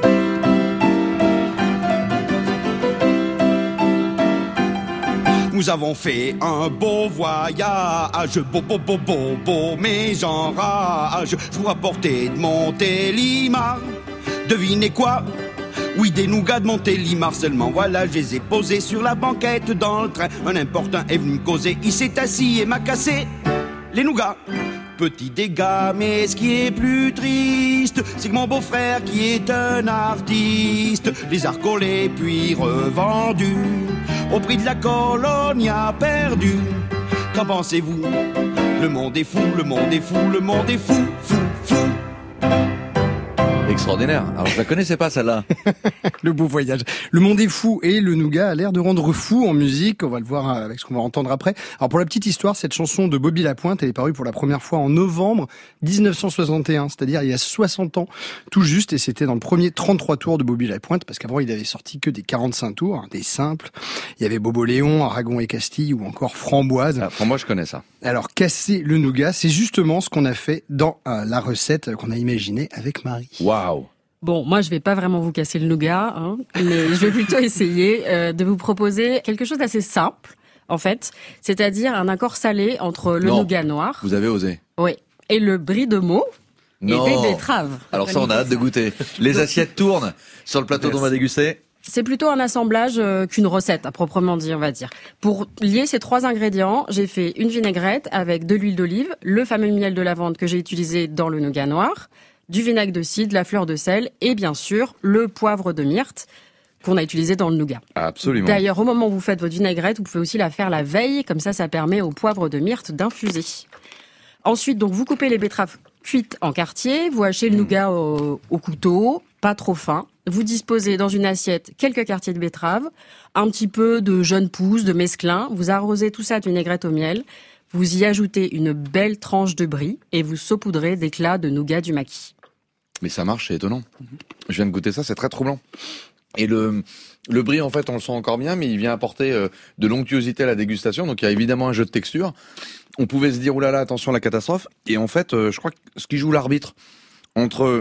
Nous avons fait un beau voyage, beau, beau, beau, beau, beau, mais j'enrage. Je vous rapportais de Montélimar. Devinez quoi ? Oui, des nougats de Montélimar seulement. Voilà, je les ai posés sur la banquette dans le train. Un importun est venu me causer, il s'est assis et m'a cassé les nougats. Petit dégât, mais ce qui est plus triste, c'est que mon beau-frère qui est un artiste les a recollés puis revendus au prix de la colonia perdue. Qu'en pensez-vous ? Le monde est fou, le monde est fou, le monde est fou, fou, fou. extraordinaire. Alors je la connaissais pas celle-là. Le beau voyage. Le monde est fou et le nougat a l'air de rendre fou en musique. On va le voir avec ce qu'on va entendre après. Alors pour la petite histoire, cette chanson de Bobby Lapointe, elle est parue pour la première fois en novembre dix-neuf cent soixante et un, c'est-à-dire il y a soixante ans tout juste, et c'était dans le premier trente-trois tours de Bobby Lapointe, parce qu'avant il avait sorti que des quarante-cinq tours, hein, des simples. Il y avait Bobo Léon, Aragon et Castille ou encore Framboise. Ah, Framboise, je connais ça. Alors casser le nougat, c'est justement ce qu'on a fait dans euh, la recette qu'on a imaginée avec Marie. Waouh. Bon, moi, je vais pas vraiment vous casser le nougat, hein, mais je vais plutôt essayer euh, de vous proposer quelque chose d'assez simple, en fait, c'est-à-dire un accord salé entre le non. nougat noir. Vous avez osé. Oui. Et le brie de Meaux. Non. Et des betteraves. Alors ça, on a hâte de goûter. Les assiettes tournent sur le plateau dont on va déguster. C'est plutôt un assemblage euh, qu'une recette, à proprement dit, on va dire. Pour lier ces trois ingrédients, j'ai fait une vinaigrette avec de l'huile d'olive, le fameux miel de lavande que j'ai utilisé dans le nougat noir, du vinaigre de cidre, la fleur de sel et bien sûr le poivre de myrte qu'on a utilisé dans le nougat. Absolument. D'ailleurs, au moment où vous faites votre vinaigrette, vous pouvez aussi la faire la veille, comme ça, ça permet au poivre de myrte d'infuser. Ensuite, donc, vous coupez les betteraves cuites en quartiers, vous hachez le mmh. nougat au, au couteau, pas trop fin. Vous disposez dans une assiette quelques quartiers de betterave, un petit peu de jeunes pousses, de mesclun. Vous arrosez tout ça de vinaigrette au miel. Vous y ajoutez une belle tranche de brie et vous saupoudrez d'éclats de nougat du maquis. Mais ça marche, c'est étonnant. Je viens de goûter ça, c'est très troublant. Et le, le brie, en fait, on le sent encore bien, mais il vient apporter euh, de l'onctuosité à la dégustation. Donc il y a évidemment un jeu de texture. On pouvait se dire, oulala, attention à la catastrophe. Et en fait, euh, je crois que ce qui joue l'arbitre entre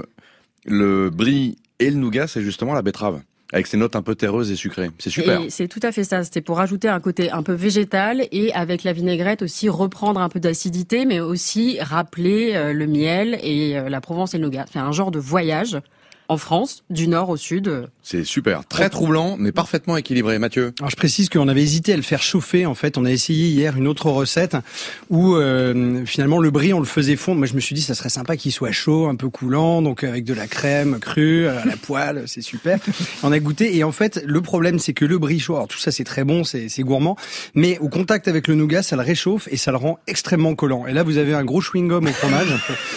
le brie et le nougat, c'est justement la betterave, avec ses notes un peu terreuses et sucrées. C'est super. Et c'est tout à fait ça. C'était pour ajouter un côté un peu végétal et avec la vinaigrette aussi reprendre un peu d'acidité, mais aussi rappeler euh, le miel et euh, la Provence et le nougat. C'est un genre de voyage en France, du nord au sud. C'est super. Très troublant, mais parfaitement équilibré. Mathieu? Alors, je précise qu'on avait hésité à le faire chauffer. En fait, on a essayé hier une autre recette où, euh, finalement, le brie, on le faisait fondre. Moi, je me suis dit, ça serait sympa qu'il soit chaud, un peu coulant, donc avec de la crème crue, à la poêle, c'est super. On a goûté et en fait, le problème, c'est que le brie chaud, alors tout ça, c'est très bon, c'est, c'est gourmand, mais au contact avec le nougat, ça le réchauffe et ça le rend extrêmement collant. Et là, vous avez un gros chewing-gum au fromage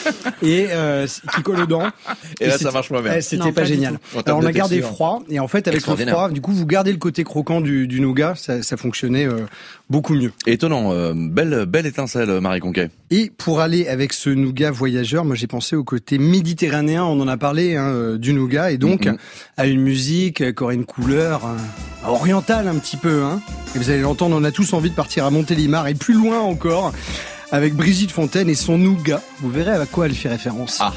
et euh, qui colle aux dents. Et, et là, ça marche moins bien. C'était non, pas, pas génial. Alors on a gardé texture. froid et en fait avec le froid, du coup vous gardez le côté croquant du, du nougat, ça, ça fonctionnait euh, beaucoup mieux. Étonnant, euh, belle belle étincelle, Marie Conquet. Et pour aller avec ce nougat voyageur, moi j'ai pensé au côté méditerranéen, on en a parlé hein, du nougat et donc mm-hmm. à une musique qui aurait une couleur euh, orientale un petit peu. Hein. Et vous allez l'entendre, on a tous envie de partir à Montélimar et plus loin encore avec Brigitte Fontaine et son nougat. Vous verrez à quoi elle fait référence. Ah.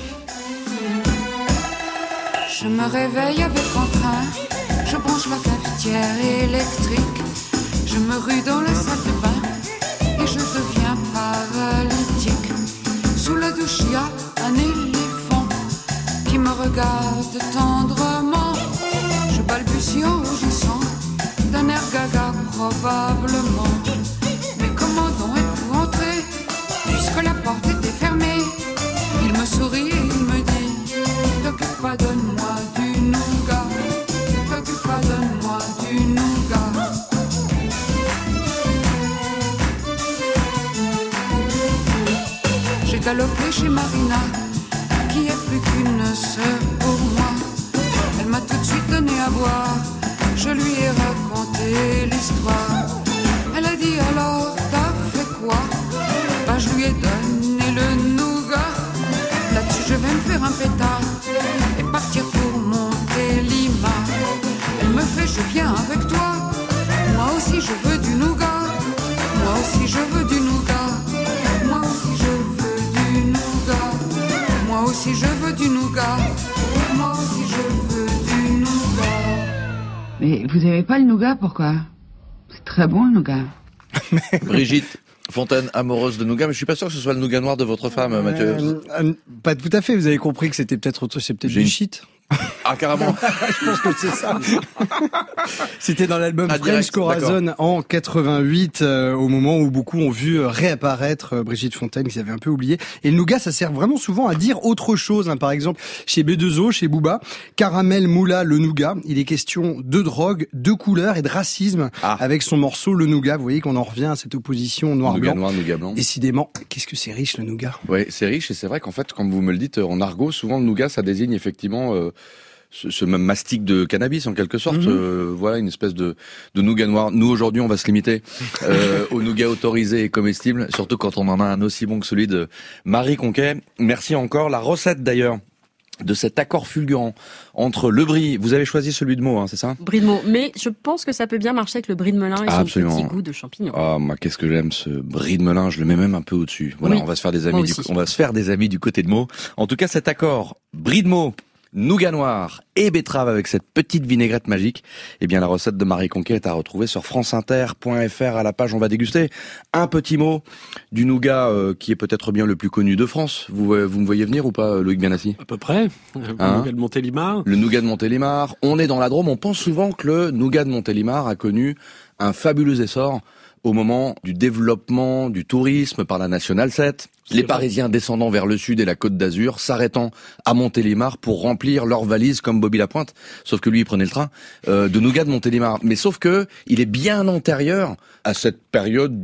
Je me réveille avec entrain, je branche la cafetière électrique, je me rue dans la salle de bain et je deviens paralytique. Sous la douche, il y a un éléphant qui me regarde tendrement. Je balbutie en rougissant, d'un air gaga probablement. Mais comment donc êtes-vous entré, puisque la porte était fermée? Il me sourit et il me dit, t'occupe pas, donne-moi du nougat. T'occupe pas, donne-moi du nougat. J'ai galopé chez Marina, qui est plus qu'une sœur pour moi. Elle m'a tout de suite donné à boire, je lui ai raconté l'histoire. Elle a dit alors, t'as fait quoi? Bah je lui ai donné le nougat. Là-dessus je vais me faire un pétard et partir pour Montélimar. Elle me fait, je viens avec toi. Moi aussi je veux du nougat. Moi aussi je veux du nougat. Moi aussi je veux du nougat. Moi aussi je veux du nougat. Moi aussi je veux du nougat. Mais vous aimez pas le nougat, pourquoi? C'est très bon le nougat. Brigitte Fontaine, amoureuse de nougat, mais je suis pas sûr que ce soit le nougat noir de votre femme, Mathieu. Euh, euh, pas tout à fait, vous avez compris que c'était peut-être autre, c'est peut-être J'ai du une... shit. Ah, carrément. Je pense que c'est ça. C'était dans l'album ah, French direct, Corazon d'accord. en quatre-vingt-huit, euh, au moment où beaucoup ont vu réapparaître euh, Brigitte Fontaine, qu'ils avaient un peu oublié. Et le nougat, ça sert vraiment souvent à dire autre chose. Hein. Par exemple, chez B deux O, chez Booba, Caramel Moula, le nougat, il est question de drogue, de couleur et de racisme ah. avec son morceau Le Nougat. Vous voyez qu'on en revient à cette opposition noir-blanc. Nougat noir, nougat blanc. Décidément, qu'est-ce que c'est riche le nougat. Oui, c'est riche et c'est vrai qu'en fait, comme vous me le dites en argot, souvent le nougat, ça désigne effectivement euh, ce, ce même mastic de cannabis en quelque sorte. Mm-hmm. Euh, voilà, une espèce de, de nougat noir. Nous aujourd'hui, on va se limiter euh, au nougat autorisé et comestible, surtout quand on en a un aussi bon que celui de Marie Conquet. Merci encore. La recette d'ailleurs de cet accord fulgurant entre le brie, vous avez choisi celui de Meaux, hein, c'est ça? Brie de Meaux, mais je pense que ça peut bien marcher avec le brie de Melun et ah, son absolument. petit goût de champignon. Ah, moi, qu'est-ce que j'aime ce brie de Melun, je le mets même un peu au-dessus. Voilà, oui, on va se faire des amis du, on va se faire des amis du côté de Meaux. En tout cas, cet accord brie de Meaux, nougat noir et betterave avec cette petite vinaigrette magique, eh bien la recette de Marie Conquet est à retrouver sur franceinter point f r à la page On va déguster. Un petit mot du nougat euh, qui est peut-être bien le plus connu de France. Vous, vous me voyez venir ou pas, Loïc Bianassi? À peu près. Le hein nougat de Montélimar. Le nougat de Montélimar. On est dans la Drôme. On pense souvent que le nougat de Montélimar a connu un fabuleux essor au moment du développement du tourisme par la Nationale sept. Les vrai. Parisiens descendant vers le sud et la Côte d'Azur, s'arrêtant à Montélimar pour remplir leurs valises comme Bobby Lapointe, sauf que lui il prenait le train, euh, de nougat de Montélimar. Mais sauf que il est bien antérieur à cette période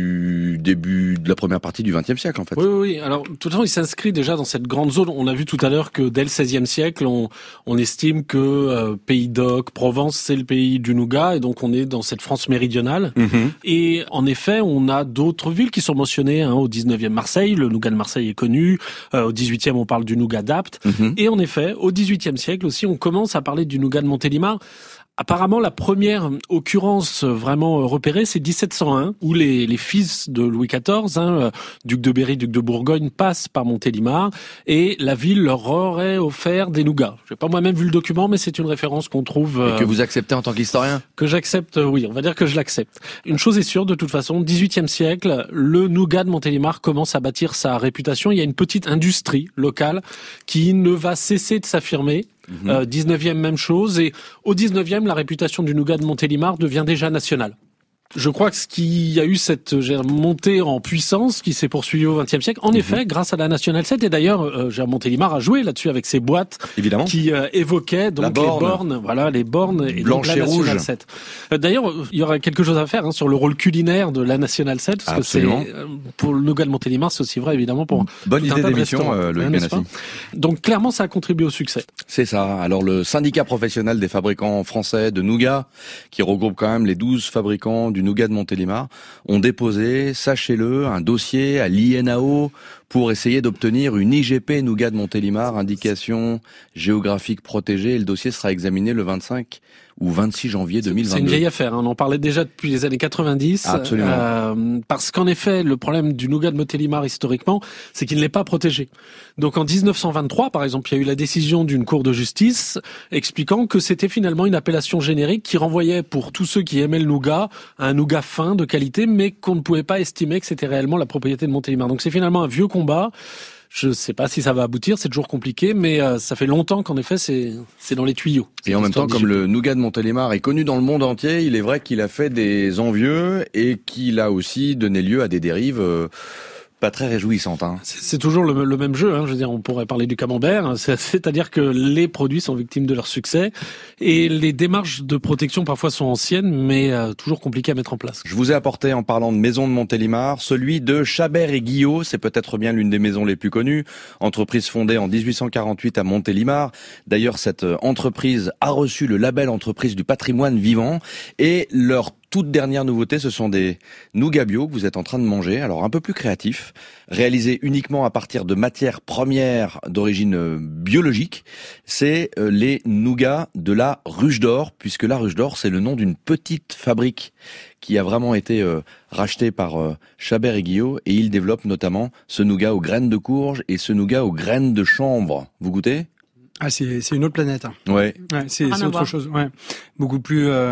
du début de la première partie du vingtième siècle en fait. Oui, oui, alors de toute façon il s'inscrit déjà dans cette grande zone. On a vu tout à l'heure que dès le seizième siècle, on, on estime que euh, Pays d'Oc, Provence, c'est le pays du nougat, et donc on est dans cette France méridionale. Mm-hmm. Et en effet, on a d'autres villes qui sont mentionnées, hein, au dix-neuvième Marseille. Le nougat de Marseille est connu. Euh, au dix-huitième, on parle du nougat d'Apt. Mmh. Et en effet, au dix-huitième siècle aussi, on commence à parler du nougat de Montélimar. Apparemment, la première occurrence vraiment repérée, c'est dix-sept cent un, où les, les fils de Louis quatorze, hein, duc de Berry, duc de Bourgogne, passent par Montélimar, et la ville leur aurait offert des nougats. J'ai pas moi-même vu le document, mais c'est une référence qu'on trouve... Euh, et que vous acceptez en tant qu'historien? Que j'accepte, oui, on va dire que je l'accepte. Une chose est sûre, de toute façon, dix-huitième siècle, le nougat de Montélimar commence à bâtir sa réputation. Il y a une petite industrie locale qui ne va cesser de s'affirmer. Mmh. Euh, dix-neuvième, même chose. Et au dix-neuvième, la réputation du nougat de Montélimar devient déjà nationale. Je crois que ce qui a eu cette euh, montée en puissance qui s'est poursuivie au vingtième siècle, en mmh. effet, grâce à la Nationale sept. Et d'ailleurs, euh, Montélimar a joué là-dessus avec ses boîtes évidemment qui euh, évoquaient donc les bornes, voilà, les bornes et blanche donc la et Nationale rouge. sept. Euh, d'ailleurs, il y aurait quelque chose à faire hein, sur le rôle culinaire de la Nationale sept, parce Absolument. que c'est euh, pour le nougat de Montélimar, c'est aussi vrai évidemment pour bonne idée d'émission, euh, Loïc Bianassi. Donc clairement, ça a contribué au succès. C'est ça. Alors le syndicat professionnel des fabricants français de nougat, qui regroupe quand même les douze fabricants du nougat de Montélimar, ont déposé, sachez-le, un dossier à l'I N A O pour essayer d'obtenir une I G P nougat de Montélimar, indication géographique protégée, et le dossier sera examiné le vingt-cinq ou vingt-six janvier deux mille vingt-deux. C'est une vieille affaire, hein. On en parlait déjà depuis les années quatre-vingt-dix. Absolument. Euh, parce qu'en effet, le problème du nougat de Montélimar historiquement, c'est qu'il n'est pas protégé. Donc en dix-neuf cent vingt-trois, par exemple, il y a eu la décision d'une cour de justice expliquant que c'était finalement une appellation générique qui renvoyait pour tous ceux qui aimaient le nougat à un nougat fin, de qualité, mais qu'on ne pouvait pas estimer que c'était réellement la propriété de Montélimar. Donc c'est finalement un vieux combat. Je ne sais pas si ça va aboutir, c'est toujours compliqué, mais euh, ça fait longtemps qu'en effet c'est c'est dans les tuyaux. Et en même temps, comme le nougat de Montélimar est connu dans le monde entier, il est vrai qu'il a fait des envieux et qu'il a aussi donné lieu à des dérives euh, pas très réjouissantes. Hein. C'est, c'est toujours le, le même jeu. Hein. Je veux dire, on pourrait parler du camembert. C'est, c'est-à-dire que les produits sont victimes de leur succès et les démarches de protection parfois sont anciennes, mais euh, toujours compliquées à mettre en place. Je vous ai apporté, en parlant de maison de Montélimar, celui de Chabert et Guillot. C'est peut-être bien l'une des maisons les plus connues. Entreprise fondée en dix-huit cent quarante-huit à Montélimar. D'ailleurs, cette entreprise a reçu le label entreprise du patrimoine vivant, et leur toute dernière nouveauté, ce sont des nougats bio que vous êtes en train de manger. Alors un peu plus créatif, réalisé uniquement à partir de matières premières d'origine biologique. C'est les nougats de la Ruche d'Or, puisque la Ruche d'Or, c'est le nom d'une petite fabrique qui a vraiment été euh, rachetée par euh, Chabert et Guillot, et ils développent notamment ce nougat aux graines de courge et ce nougat aux graines de chanvre. Vous goûtez ? Ah, c'est, c'est une autre planète. Hein. Ouais. Ouais, c'est, c'est autre chose. Ouais. Beaucoup plus, euh,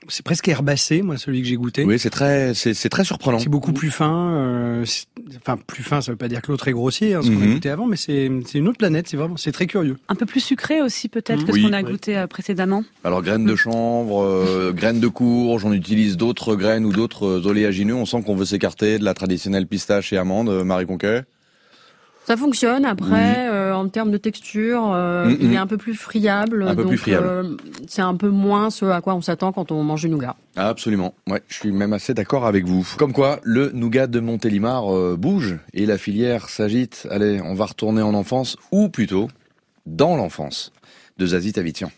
c'est presque herbacé, moi, celui que j'ai goûté. Oui, c'est très, c'est, c'est très surprenant. C'est beaucoup plus fin. Euh, c'est, enfin, plus fin, ça veut pas dire que l'autre est grossier, hein, ce mm-hmm. qu'on a goûté avant, mais c'est, c'est une autre planète. C'est vraiment, c'est très curieux. Un peu plus sucré aussi, peut-être, mmh. que oui. ce qu'on a goûté euh, précédemment. Alors, graines de chanvre, euh, graines de courge, on utilise d'autres graines ou d'autres oléagineux. On sent qu'on veut s'écarter de la traditionnelle pistache et amande, Marie Conquet. Ça fonctionne. Après, oui. euh, en termes de texture, euh, mm-hmm. il est un peu plus friable. Un peu donc, plus friable. Euh, c'est un peu moins ce à quoi on s'attend quand on mange du nougat. Absolument. Ouais, je suis même assez d'accord avec vous. Comme quoi, le nougat de Montélimar euh, bouge et la filière s'agite. Allez, on va retourner en enfance, ou plutôt dans l'enfance de Zazie Tavitian.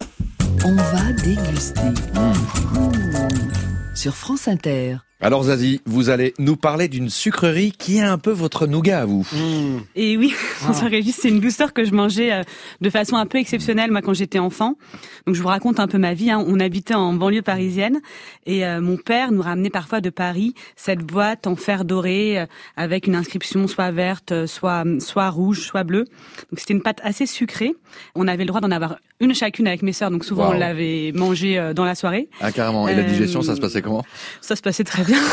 On va déguster. Mmh. Mmh. Sur France Inter. Alors Zazie, vous allez nous parler d'une sucrerie qui est un peu votre nougat à vous. Mmh. Et oui, François Régis, c'est une douceur que je mangeais euh, de façon un peu exceptionnelle moi quand j'étais enfant. Donc je vous raconte un peu ma vie. Hein. On habitait en banlieue parisienne et euh, mon père nous ramenait parfois de Paris cette boîte en fer doré euh, avec une inscription soit verte, soit soit rouge, soit bleue. Donc c'était une pâte assez sucrée. On avait le droit d'en avoir une chacune avec mes sœurs. Donc souvent wow. on l'avait mangée euh, dans la soirée. Ah carrément. Et euh, la digestion, ça se passait comment ? Ça se passait très bien.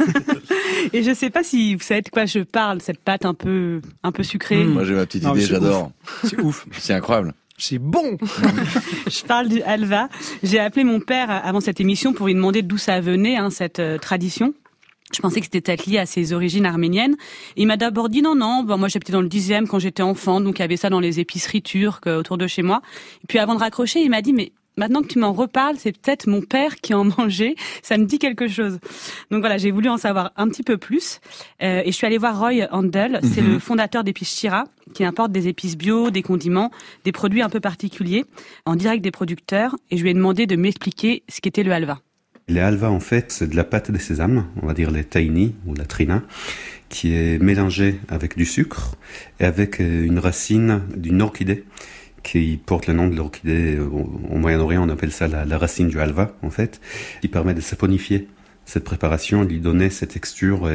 Et je sais pas si vous savez de quoi je parle, cette pâte un peu, un peu sucrée. Mmh. Moi j'ai ma petite non, idée, j'adore. Ouf. C'est ouf. C'est incroyable. C'est bon. Je parle du halva. J'ai appelé mon père avant cette émission pour lui demander d'où ça venait, hein, cette euh, tradition. Je pensais que c'était peut-être lié à ses origines arméniennes. Et il m'a d'abord dit non, non, bon, moi j'habitais dans le dixième quand j'étais enfant, donc il y avait ça dans les épiceries turques autour de chez moi. Et puis avant de raccrocher, il m'a dit mais maintenant que tu m'en reparles, c'est peut-être mon père qui en mangeait. Ça me dit quelque chose. Donc voilà, j'ai voulu en savoir un petit peu plus. Euh, et je suis allée voir Roy Handel. C'est mm-hmm. le fondateur d'Épices Chira, qui importe des épices bio, des condiments, des produits un peu particuliers, en direct des producteurs. Et je lui ai demandé de m'expliquer ce qu'était le halva. Les halvas, en fait, c'est de la pâte de sésame, on va dire les tahini ou la trina, qui est mélangée avec du sucre et avec une racine d'une orchidée qui porte le nom de l'orchidée. Au Moyen-Orient, on appelle ça la, la racine du halva, en fait, qui permet de saponifier cette préparation, lui donner cette texture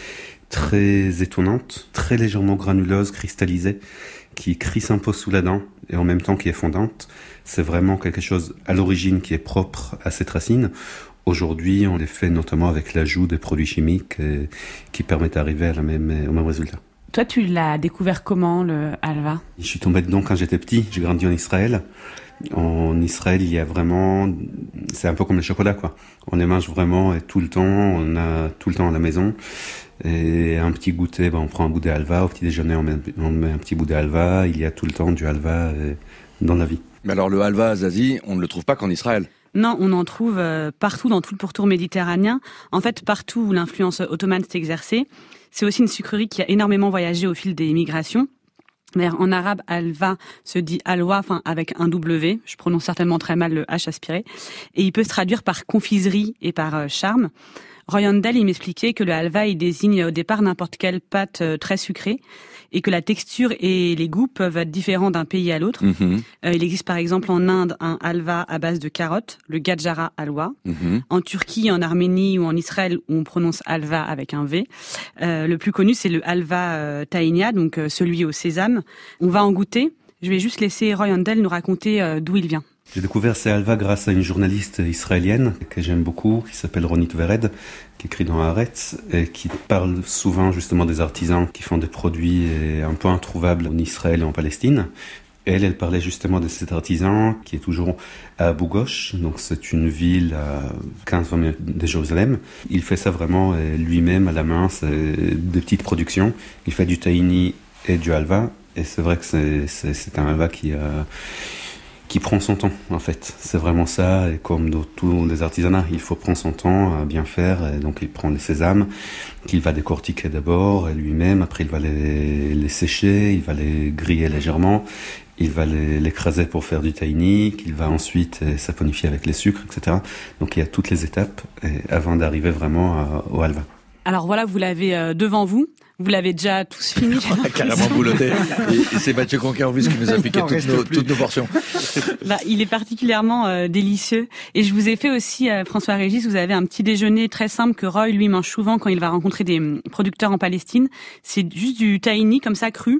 très étonnante, très légèrement granuleuse, cristallisée, qui crisse un peu sous la dent et en même temps qui est fondante. C'est vraiment quelque chose à l'origine qui est propre à cette racine. Aujourd'hui, on les fait notamment avec l'ajout des produits chimiques euh, qui permettent d'arriver à la même, au même résultat. Toi, tu l'as découvert comment, le halva ? Je suis tombé dedans quand j'étais petit. J'ai grandi en Israël. En Israël, il y a vraiment... C'est un peu comme le chocolat, quoi. On les mange vraiment et tout le temps. On a tout le temps à la maison. Et un petit goûter, ben, on prend un bout de halva. Au petit déjeuner, on met, on met un petit bout de halva. Il y a tout le temps du halva euh, dans la vie. Mais alors, le halva, Zazie, on ne le trouve pas qu'en Israël ? Non, on en trouve euh, partout dans tout le pourtour méditerranéen. En fait, partout où l'influence ottomane s'est exercée. C'est aussi une sucrerie qui a énormément voyagé au fil des migrations. D'ailleurs, en arabe, halva se dit halwa, enfin avec un W. Je prononce certainement très mal le H aspiré. Et il peut se traduire par confiserie et par euh, charme. Roy Handel, il m'expliquait que le halva, il désigne au départ n'importe quelle pâte euh, très sucrée et que la texture et les goûts peuvent être différents d'un pays à l'autre. Mm-hmm. Euh, il existe par exemple en Inde un halva à base de carottes, le gajara halwa. Mm-hmm. En Turquie, en Arménie ou en Israël, où on prononce halva avec un V. Euh, le plus connu, c'est le halva euh, tahinia, donc euh, celui au sésame. On va en goûter. Je vais juste laisser Roy Handel nous raconter euh, d'où il vient. J'ai découvert ces halvas grâce à une journaliste israélienne que j'aime beaucoup, qui s'appelle Ronit Vered, qui écrit dans Haaretz et qui parle souvent justement des artisans qui font des produits un peu introuvables en Israël et en Palestine. Et elle, elle parlait justement de cet artisan qui est toujours à Abu Ghosh, donc c'est une ville à quinze vingt minutes de Jérusalem. Il fait ça vraiment lui-même à la main, c'est des petites productions. Il fait du tahini et du halva, et c'est vrai que c'est, c'est, c'est un halva qui a... qui prend son temps, en fait. C'est vraiment ça, et comme dans tous les artisanats, il faut prendre son temps à bien faire, et donc il prend les sésames, qu'il va décortiquer d'abord, et lui-même, après il va les, les sécher, il va les griller légèrement, il va les, l'écraser pour faire du tahini, qu'il va ensuite saponifier avec les sucres, et cetera. Donc il y a toutes les étapes, et avant d'arriver vraiment à, au halva. Alors voilà, vous l'avez euh, devant vous. Vous l'avez déjà tous fini. On a carrément bouloté. Et, et c'est Mathieu Conquet en plus qui nous a piqué toutes nos, toutes nos portions. Bah, il est particulièrement euh, délicieux. Et je vous ai fait aussi, euh, François Régis, vous avez un petit déjeuner très simple que Roy, lui, mange souvent quand il va rencontrer des producteurs en Palestine. C'est juste du tahini, comme ça, cru,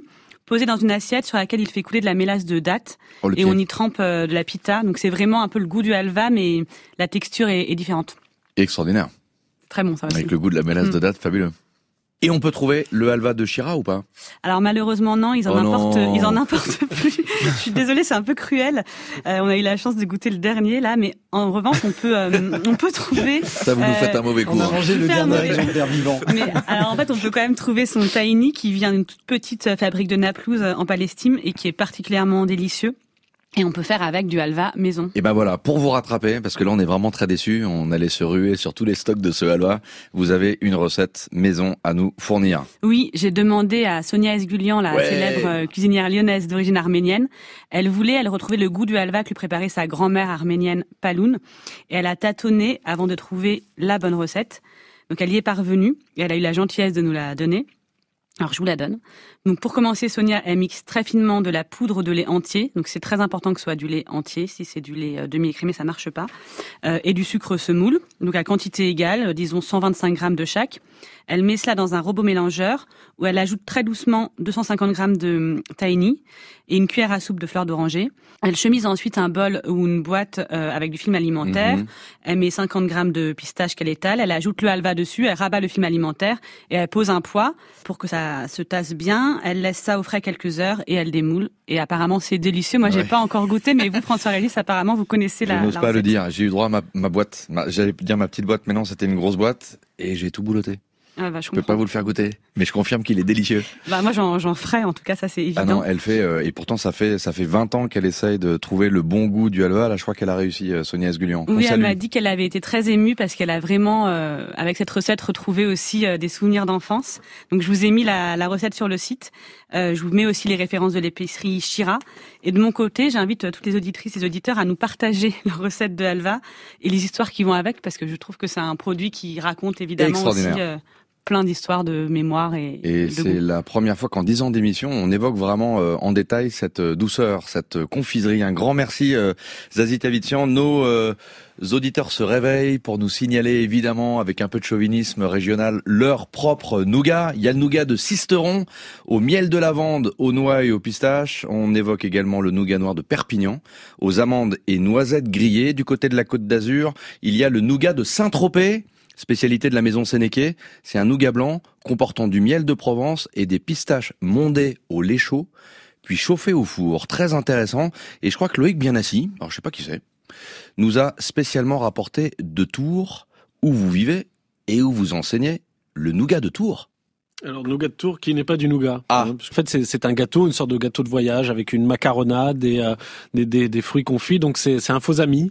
posé dans une assiette sur laquelle il fait couler de la mélasse de date oh, et on y trempe euh, de la pita. Donc c'est vraiment un peu le goût du halva, mais la texture est, est différente. Extraordinaire. Très bon ça aussi. Avec le goût de la mélasse mmh. de date, fabuleux. Et on peut trouver le halva de Chira ou pas? Alors malheureusement non, ils en oh importent, non. ils en importent plus. Je suis désolée, c'est un peu cruel. Euh, on a eu la chance de goûter le dernier là, mais en revanche on peut, euh, on peut trouver. Ça vous nous euh, faites un mauvais coup. On a mangé le dernier exemplaire vivant. Mais alors en fait on peut quand même trouver son tahini qui vient d'une toute petite fabrique de Naplouse en Palestine et qui est particulièrement délicieux. Et on peut faire avec du halva maison. Et ben voilà, pour vous rattraper, parce que là on est vraiment très déçus, on allait se ruer sur tous les stocks de ce halva, vous avez une recette maison à nous fournir. Oui, j'ai demandé à Sonia Esgulian, la ouais. célèbre cuisinière lyonnaise d'origine arménienne. Elle voulait, elle retrouvait le goût du halva que lui préparait sa grand-mère arménienne Paloun. Et elle a tâtonné avant de trouver la bonne recette. Donc elle y est parvenue et elle a eu la gentillesse de nous la donner. Alors je vous la donne. Donc pour commencer, Sonia, elle mixe très finement de la poudre de lait entier. Donc c'est très important que ce soit du lait entier. Si c'est du lait demi-écrémé, ça marche pas. Euh, et du sucre semoule. Donc à quantité égale, disons cent vingt-cinq grammes de chaque. Elle met cela dans un robot mélangeur où elle ajoute très doucement deux cent cinquante grammes de tahini et une cuillère à soupe de fleurs d'oranger. Elle chemise ensuite un bol ou une boîte euh, avec du film alimentaire. Mmh. Elle met cinquante grammes de pistache qu'elle étale. Elle ajoute le halva dessus. Elle rabat le film alimentaire et elle pose un poids pour que ça se tasse bien. Elle laisse ça au frais quelques heures et elle démoule. Et apparemment, c'est délicieux. Moi, ouais. j'ai pas encore goûté, mais vous, François-Régis, apparemment, vous connaissez la. Je n'ose la pas recette. le dire. J'ai eu droit à ma, ma boîte. Ma, j'allais dire ma petite boîte, mais non, c'était une grosse boîte et j'ai tout bouloté. Ah bah, je, je peux pas vous le faire goûter, mais je confirme qu'il est délicieux. Bah moi j'en, j'en ferai, en tout cas ça c'est évident. Ah non, elle fait euh, et pourtant ça fait ça fait vingt ans qu'elle essaye de trouver le bon goût du halva. Là, je crois qu'elle a réussi, euh, Sonia Esgulian. Oui, elle m'a dit qu'elle avait été très émue parce qu'elle a vraiment euh, avec cette recette retrouvé aussi euh, des souvenirs d'enfance. Donc je vous ai mis la, la recette sur le site. Euh, je vous mets aussi les références de l'épicerie Chira. Et de mon côté, j'invite toutes les auditrices et auditeurs à nous partager leur recette de halva et les histoires qui vont avec parce que je trouve que c'est un produit qui raconte évidemment aussi euh, plein d'histoires de mémoire et, et de c'est goût. La première fois qu'en dix ans d'émission, on évoque vraiment euh, en détail cette douceur, cette confiserie. Un grand merci euh, Zazie Tavitian. Nos euh, auditeurs se réveillent pour nous signaler évidemment avec un peu de chauvinisme régional leur propre nougat. Il y a le nougat de Sisteron au miel de lavande, aux noix et aux pistaches. On évoque également le nougat noir de Perpignan aux amandes et noisettes grillées. Du côté de la Côte d'Azur, il y a le nougat de Saint-Tropez. Spécialité de la maison Sénéqué, c'est un nougat blanc comportant du miel de Provence et des pistaches mondées au lait chaud, puis chauffées au four. Très intéressant. Et je crois que Loïc Bienassi, alors je sais pas qui c'est, nous a spécialement rapporté de Tours, où vous vivez et où vous enseignez le nougat de Tours. Alors, le nougat de Tours qui n'est pas du nougat. Ah. En fait, c'est, c'est un gâteau, une sorte de gâteau de voyage avec une macaronade et euh, des, des, des fruits confits. Donc, c'est, c'est un faux ami.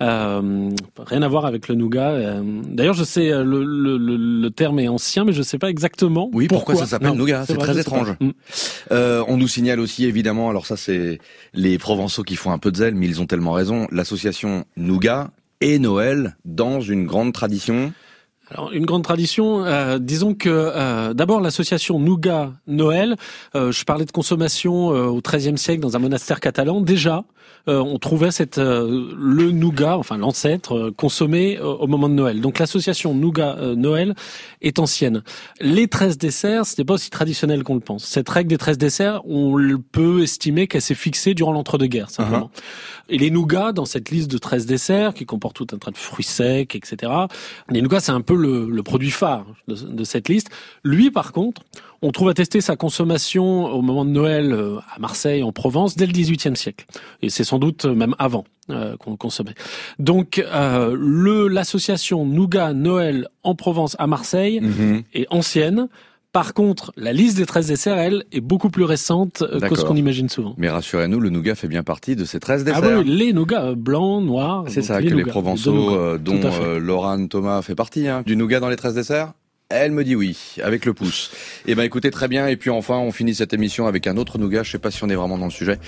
Euh, rien à voir avec le nougat. Euh, d'ailleurs, je sais, le, le, le, le terme est ancien, mais je sais pas exactement oui, pourquoi, pourquoi ça s'appelle non, nougat. C'est, c'est vrai, très étrange. Mmh. Euh, on nous signale aussi, évidemment, alors ça, c'est les Provençaux qui font un peu de zèle, mais ils ont tellement raison, l'association Nougat et Noël dans une grande tradition. Alors, une grande tradition, euh, disons que euh, d'abord l'association Nougat Noël, euh, je parlais de consommation euh, au treizième siècle dans un monastère catalan, déjà euh, on trouvait cette euh, le nougat, enfin l'ancêtre, euh, consommé euh, au moment de Noël. Donc l'association Nougat euh, Noël est ancienne. Les treize desserts, ce n'est pas aussi traditionnel qu'on le pense. Cette règle des treize desserts, on peut estimer qu'elle s'est fixée durant l'entre-deux-guerres, simplement. Uh-huh. Et les nougats, dans cette liste de treize desserts, qui comporte tout un tas de fruits secs, et cetera, les nougats, c'est un peu le, le produit phare de, de cette liste. Lui, par contre, on trouve attester sa consommation au moment de Noël à Marseille, en Provence, dès le dix-huitième siècle. Et c'est sans doute même avant euh, qu'on le consommait. Donc, euh, le, l'association Nougat Noël en Provence à Marseille mm-hmm. est ancienne. Par contre, la liste des treize desserts, elle, est beaucoup plus récente D'accord. que ce qu'on imagine souvent. Mais rassurez-nous, le nougat fait bien partie de ces treize desserts. Ah oui, les nougats blancs, noirs. C'est ça, les que nougats, les Provençaux, euh, dont euh, Laurent Thomas fait partie, hein. Du nougat dans les treize desserts. Elle me dit oui, avec le pouce. Eh ben, écoutez, très bien. Et puis enfin, on finit cette émission avec un autre nougat. Je sais pas si on est vraiment dans le sujet.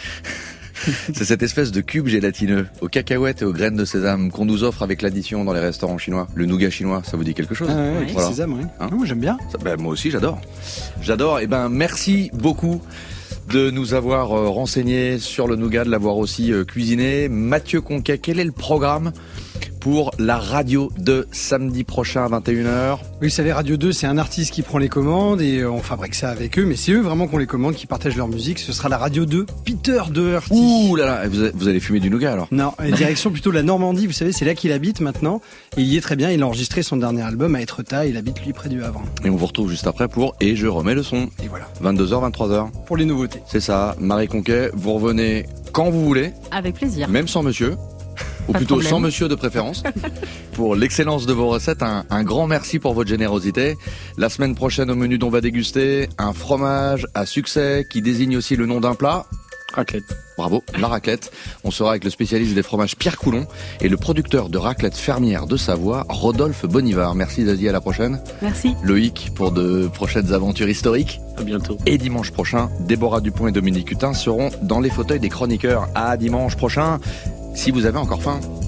C'est cette espèce de cube gélatineux aux cacahuètes et aux graines de sésame qu'on nous offre avec l'addition dans les restaurants chinois. Le nougat chinois, ça vous dit quelque chose? Ah ouais, avec voilà. Sésame, oui. Hein oh, j'aime bien. Ça, ben, moi aussi, j'adore. J'adore. Eh ben, merci beaucoup de nous avoir euh, renseigné sur le nougat, de l'avoir aussi euh, cuisiné. Mathieu Conquet, quel est le programme pour la Radio deux, samedi prochain à vingt et une heures. Oui, vous savez, Radio deux, c'est un artiste qui prend les commandes et on fabrique ça avec eux, mais c'est eux vraiment qu'on les commande, qui partagent leur musique. Ce sera la Radio deux, Peter Doherty. Ouh là là, vous, vous allez fumer du nougat alors? Non, direction plutôt la Normandie, vous savez, c'est là qu'il habite maintenant. Et il y est très bien, il a enregistré son dernier album à Étretat, il habite lui près du Havre. Et on vous retrouve juste après pour Et je remets le son. Et voilà. vingt-deux heures, vingt-trois heures. Pour les nouveautés. C'est ça, Marie Conquet, vous revenez quand vous voulez. Avec plaisir. Même sans monsieur. Ou Pas plutôt de sans monsieur de préférence. Pour l'excellence de vos recettes, un, un grand merci pour votre générosité. La semaine prochaine au menu d'On va déguster un fromage à succès qui désigne aussi le nom d'un plat. Raclette. Bravo, la raclette. On sera avec le spécialiste des fromages Pierre Coulon et le producteur de raclette fermière de Savoie, Rodolphe Bonivard. Merci Zazie, à la prochaine. Merci. Loïc pour de prochaines aventures historiques. À bientôt. Et dimanche prochain, Déborah Dupont et Dominique Hutin seront dans les fauteuils des chroniqueurs. À dimanche prochain, si vous avez encore faim.